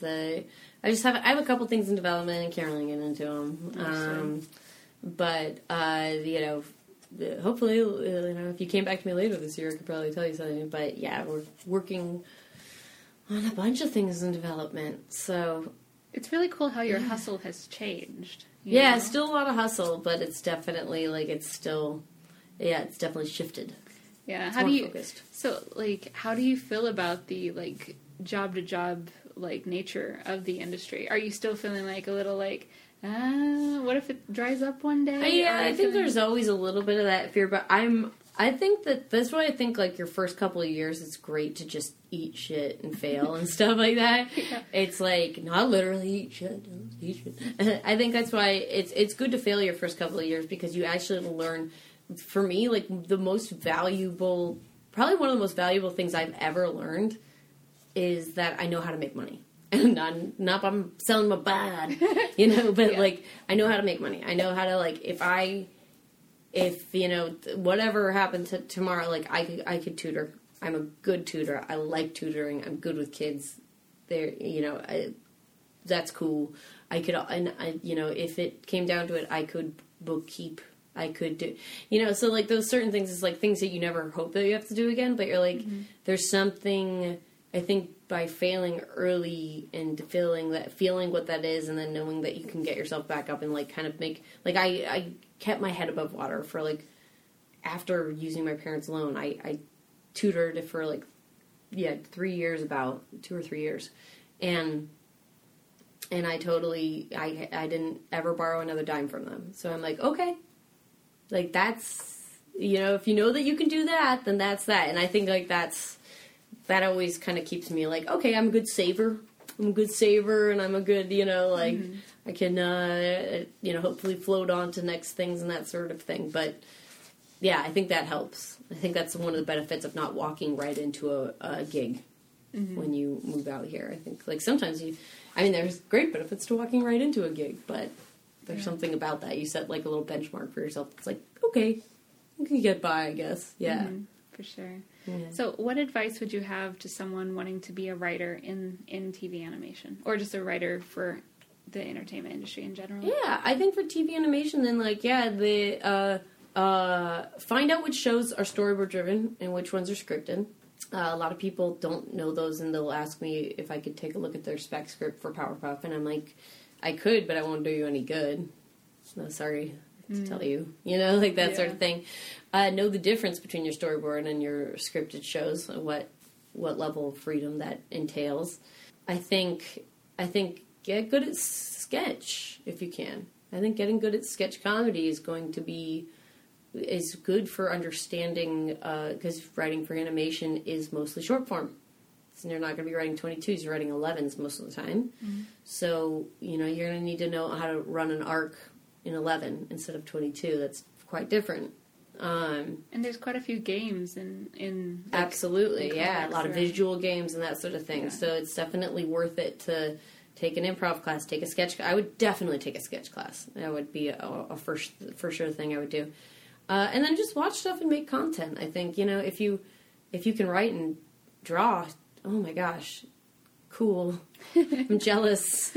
a couple things in development, and Carolyn get into them. But, you know, hopefully, you know, if you came back to me later this year, I could probably tell you something. But yeah, we're working on a bunch of things in development. So it's really cool how your hustle has changed. Yeah, it's still a lot of hustle, but it's definitely it's definitely shifted. Yeah, how do you focused. So how do you feel about the job to job nature of the industry? Are you still feeling a little what if it dries up one day? I think there's always a little bit of that fear, but I think that's why I think your first couple of years it's great to just eat shit and fail and stuff like that. Yeah. It's not literally eat shit. I think that's why it's good to fail your first couple of years because you actually learn. For me, the most valuable, probably one of the most valuable things I've ever learned is that I know how to make money. And not I'm selling my bad, but yeah. I know how to make money. I know how to if whatever happened tomorrow, I could tutor. I'm a good tutor. I like tutoring. I'm good with kids. That's cool. I could, if it came down to it, I could bookkeep. I could do, so those certain things is things that you never hope that you have to do again, but you're there's something, I think by failing early and feeling what that is and then knowing that you can get yourself back up and kind of make, I kept my head above water for after using my parents' loan, I tutored for 3 years, about 2 or 3 years. And I totally, I didn't ever borrow another dime from them. So I'm okay. That's, if you know that you can do that, then that's that. And I think that always kind of keeps me okay, I'm a good saver. I'm a good saver and I'm a good, I can, hopefully float on to next things and that sort of thing. But yeah, I think that helps. I think that's one of the benefits of not walking right into a gig when you move out here. I think sometimes there's great benefits to walking right into a gig, but there's something about that. You set a little benchmark for yourself. It's okay, you can get by, I guess. Yeah. Mm-hmm. For sure. Yeah. So what advice would you have to someone wanting to be a writer in TV animation? Or just a writer for the entertainment industry in general? Yeah, I think for TV animation, then, find out which shows are storyboard driven and which ones are scripted. A lot of people don't know those, and they'll ask me if I could take a look at their spec script for Powerpuff, and I'm I could, but I won't do you any good. No, sorry to tell you. That sort of thing. Know the difference between your storyboard and your scripted shows, what level of freedom that entails. I think get good at sketch if you can. I think getting good at sketch comedy is good for understanding, because writing for animation is mostly short form. So you're not going to be writing 22s, you're writing 11s most of the time. Mm-hmm. So, you're going to need to know how to run an arc in 11 instead of 22. That's quite different. And there's quite a few games in absolutely, yeah. A lot of visual games and that sort of thing. Yeah. So it's definitely worth it to take an improv class, take a sketch. I would definitely take a sketch class. That would be a for sure thing I would do. And then just watch stuff and make content. I think, if you can write and draw, oh my gosh, cool. I'm jealous.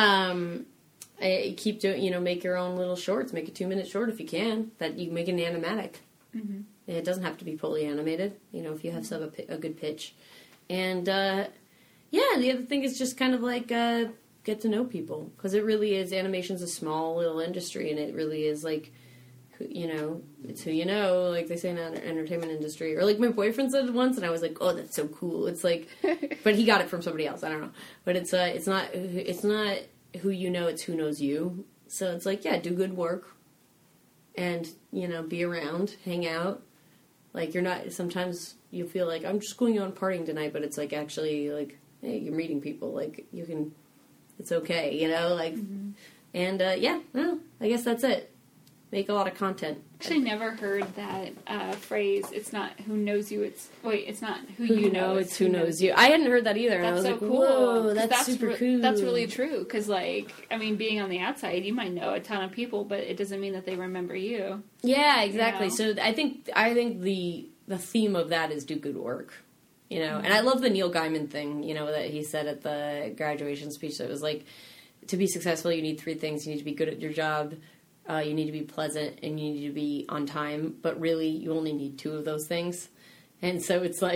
I keep doing, make your own little shorts. Make a 2-minute short if you can. That you make an animatic. Mm-hmm. It doesn't have to be fully animated, if you have a good pitch. And, the other thing is just kind of get to know people. Because it really is, animation's a small little industry, and it really is it's who you know, like they say in the entertainment industry. Or my boyfriend said it once, and I was oh, that's so cool. It's but he got it from somebody else. I don't know. But it's not who you know, it's who knows you. So it's do good work, and be around, hang out. You're not. Sometimes you feel I'm just going on partying tonight, but it's actually hey, you're meeting people. You can. It's okay, Mm-hmm. And I guess that's it. Make a lot of content. I actually never heard that phrase, it's not who knows you, it's not who you know, it's who knows you. I hadn't heard that either. That's and I was so cool. Whoa, that's super cool. That's really true, because, being on the outside, you might know a ton of people, but it doesn't mean that they remember you. Yeah, exactly. So I think the theme of that is do good work. Mm-hmm. And I love the Neil Gaiman thing, that he said at the graduation speech, that it was to be successful, you need 3 things. You need to be good at your job, you need to be pleasant, and you need to be on time. But really, you only need 2 of those things. And so it's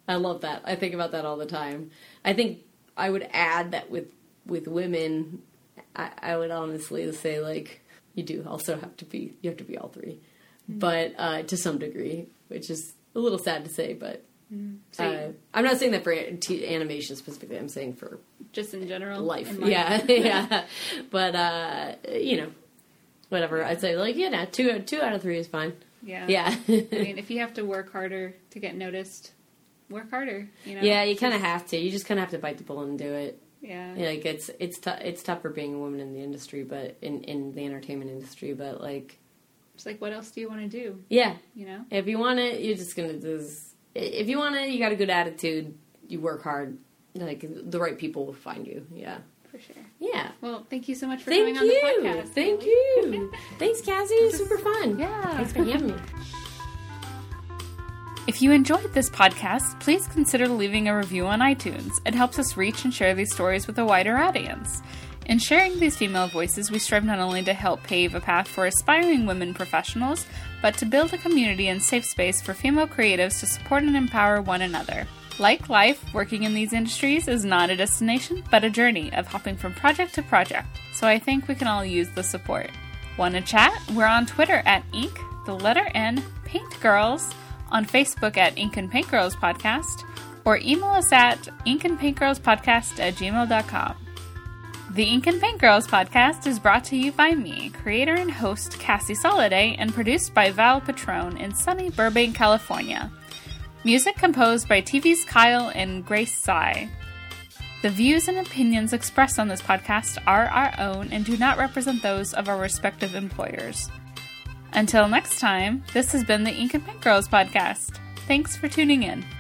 I love that. I think about that all the time. I think I would add that with women, I would honestly say, like, you do also have to be all three. Mm-hmm. But to some degree, which is a little sad to say, but I'm not saying that for animation specifically. I'm saying for just in general life. Yeah, yeah. But whatever. I'd say, like, two out of three is fine. Yeah. I mean, if you have to work harder to get noticed, work harder. Yeah, you kind of have to. You just kind of have to bite the bullet and do it. Yeah. Like it's tougher being a woman in the industry, but in the entertainment industry, but like, it's like, what else do you want to do? Yeah. If you want it, you're just gonna do this. If you want it, you got a good attitude. You work hard. Like, the right people will find you. Yeah. For sure. Yeah. Well, thank you so much for coming on the podcast. Thank you. Thanks, Cassie. It was super fun. Yeah. Thanks for having me. If you enjoyed this podcast, please consider leaving a review on iTunes. It helps us reach and share these stories with a wider audience. In sharing these female voices, we strive not only to help pave a path for aspiring women professionals, but to build a community and safe space for female creatives to support and empower one another. Like life, working in these industries is not a destination, but a journey of hopping from project to project, so I think we can all use the support. Want to chat? We're on Twitter at Ink, the letter N, Paint Girls, on Facebook at Ink and Paint Girls Podcast, or email us at inkandpaintgirlspodcast@gmail.com. The Ink and Paint Girls Podcast is brought to you by me, creator and host Cassie Soliday, and produced by Val Patrone in sunny Burbank, California. Music composed by TV's Kyle and Grace Tsai. The views and opinions expressed on this podcast are our own and do not represent those of our respective employers. Until next time, this has been the Ink and Paint Girls Podcast. Thanks for tuning in.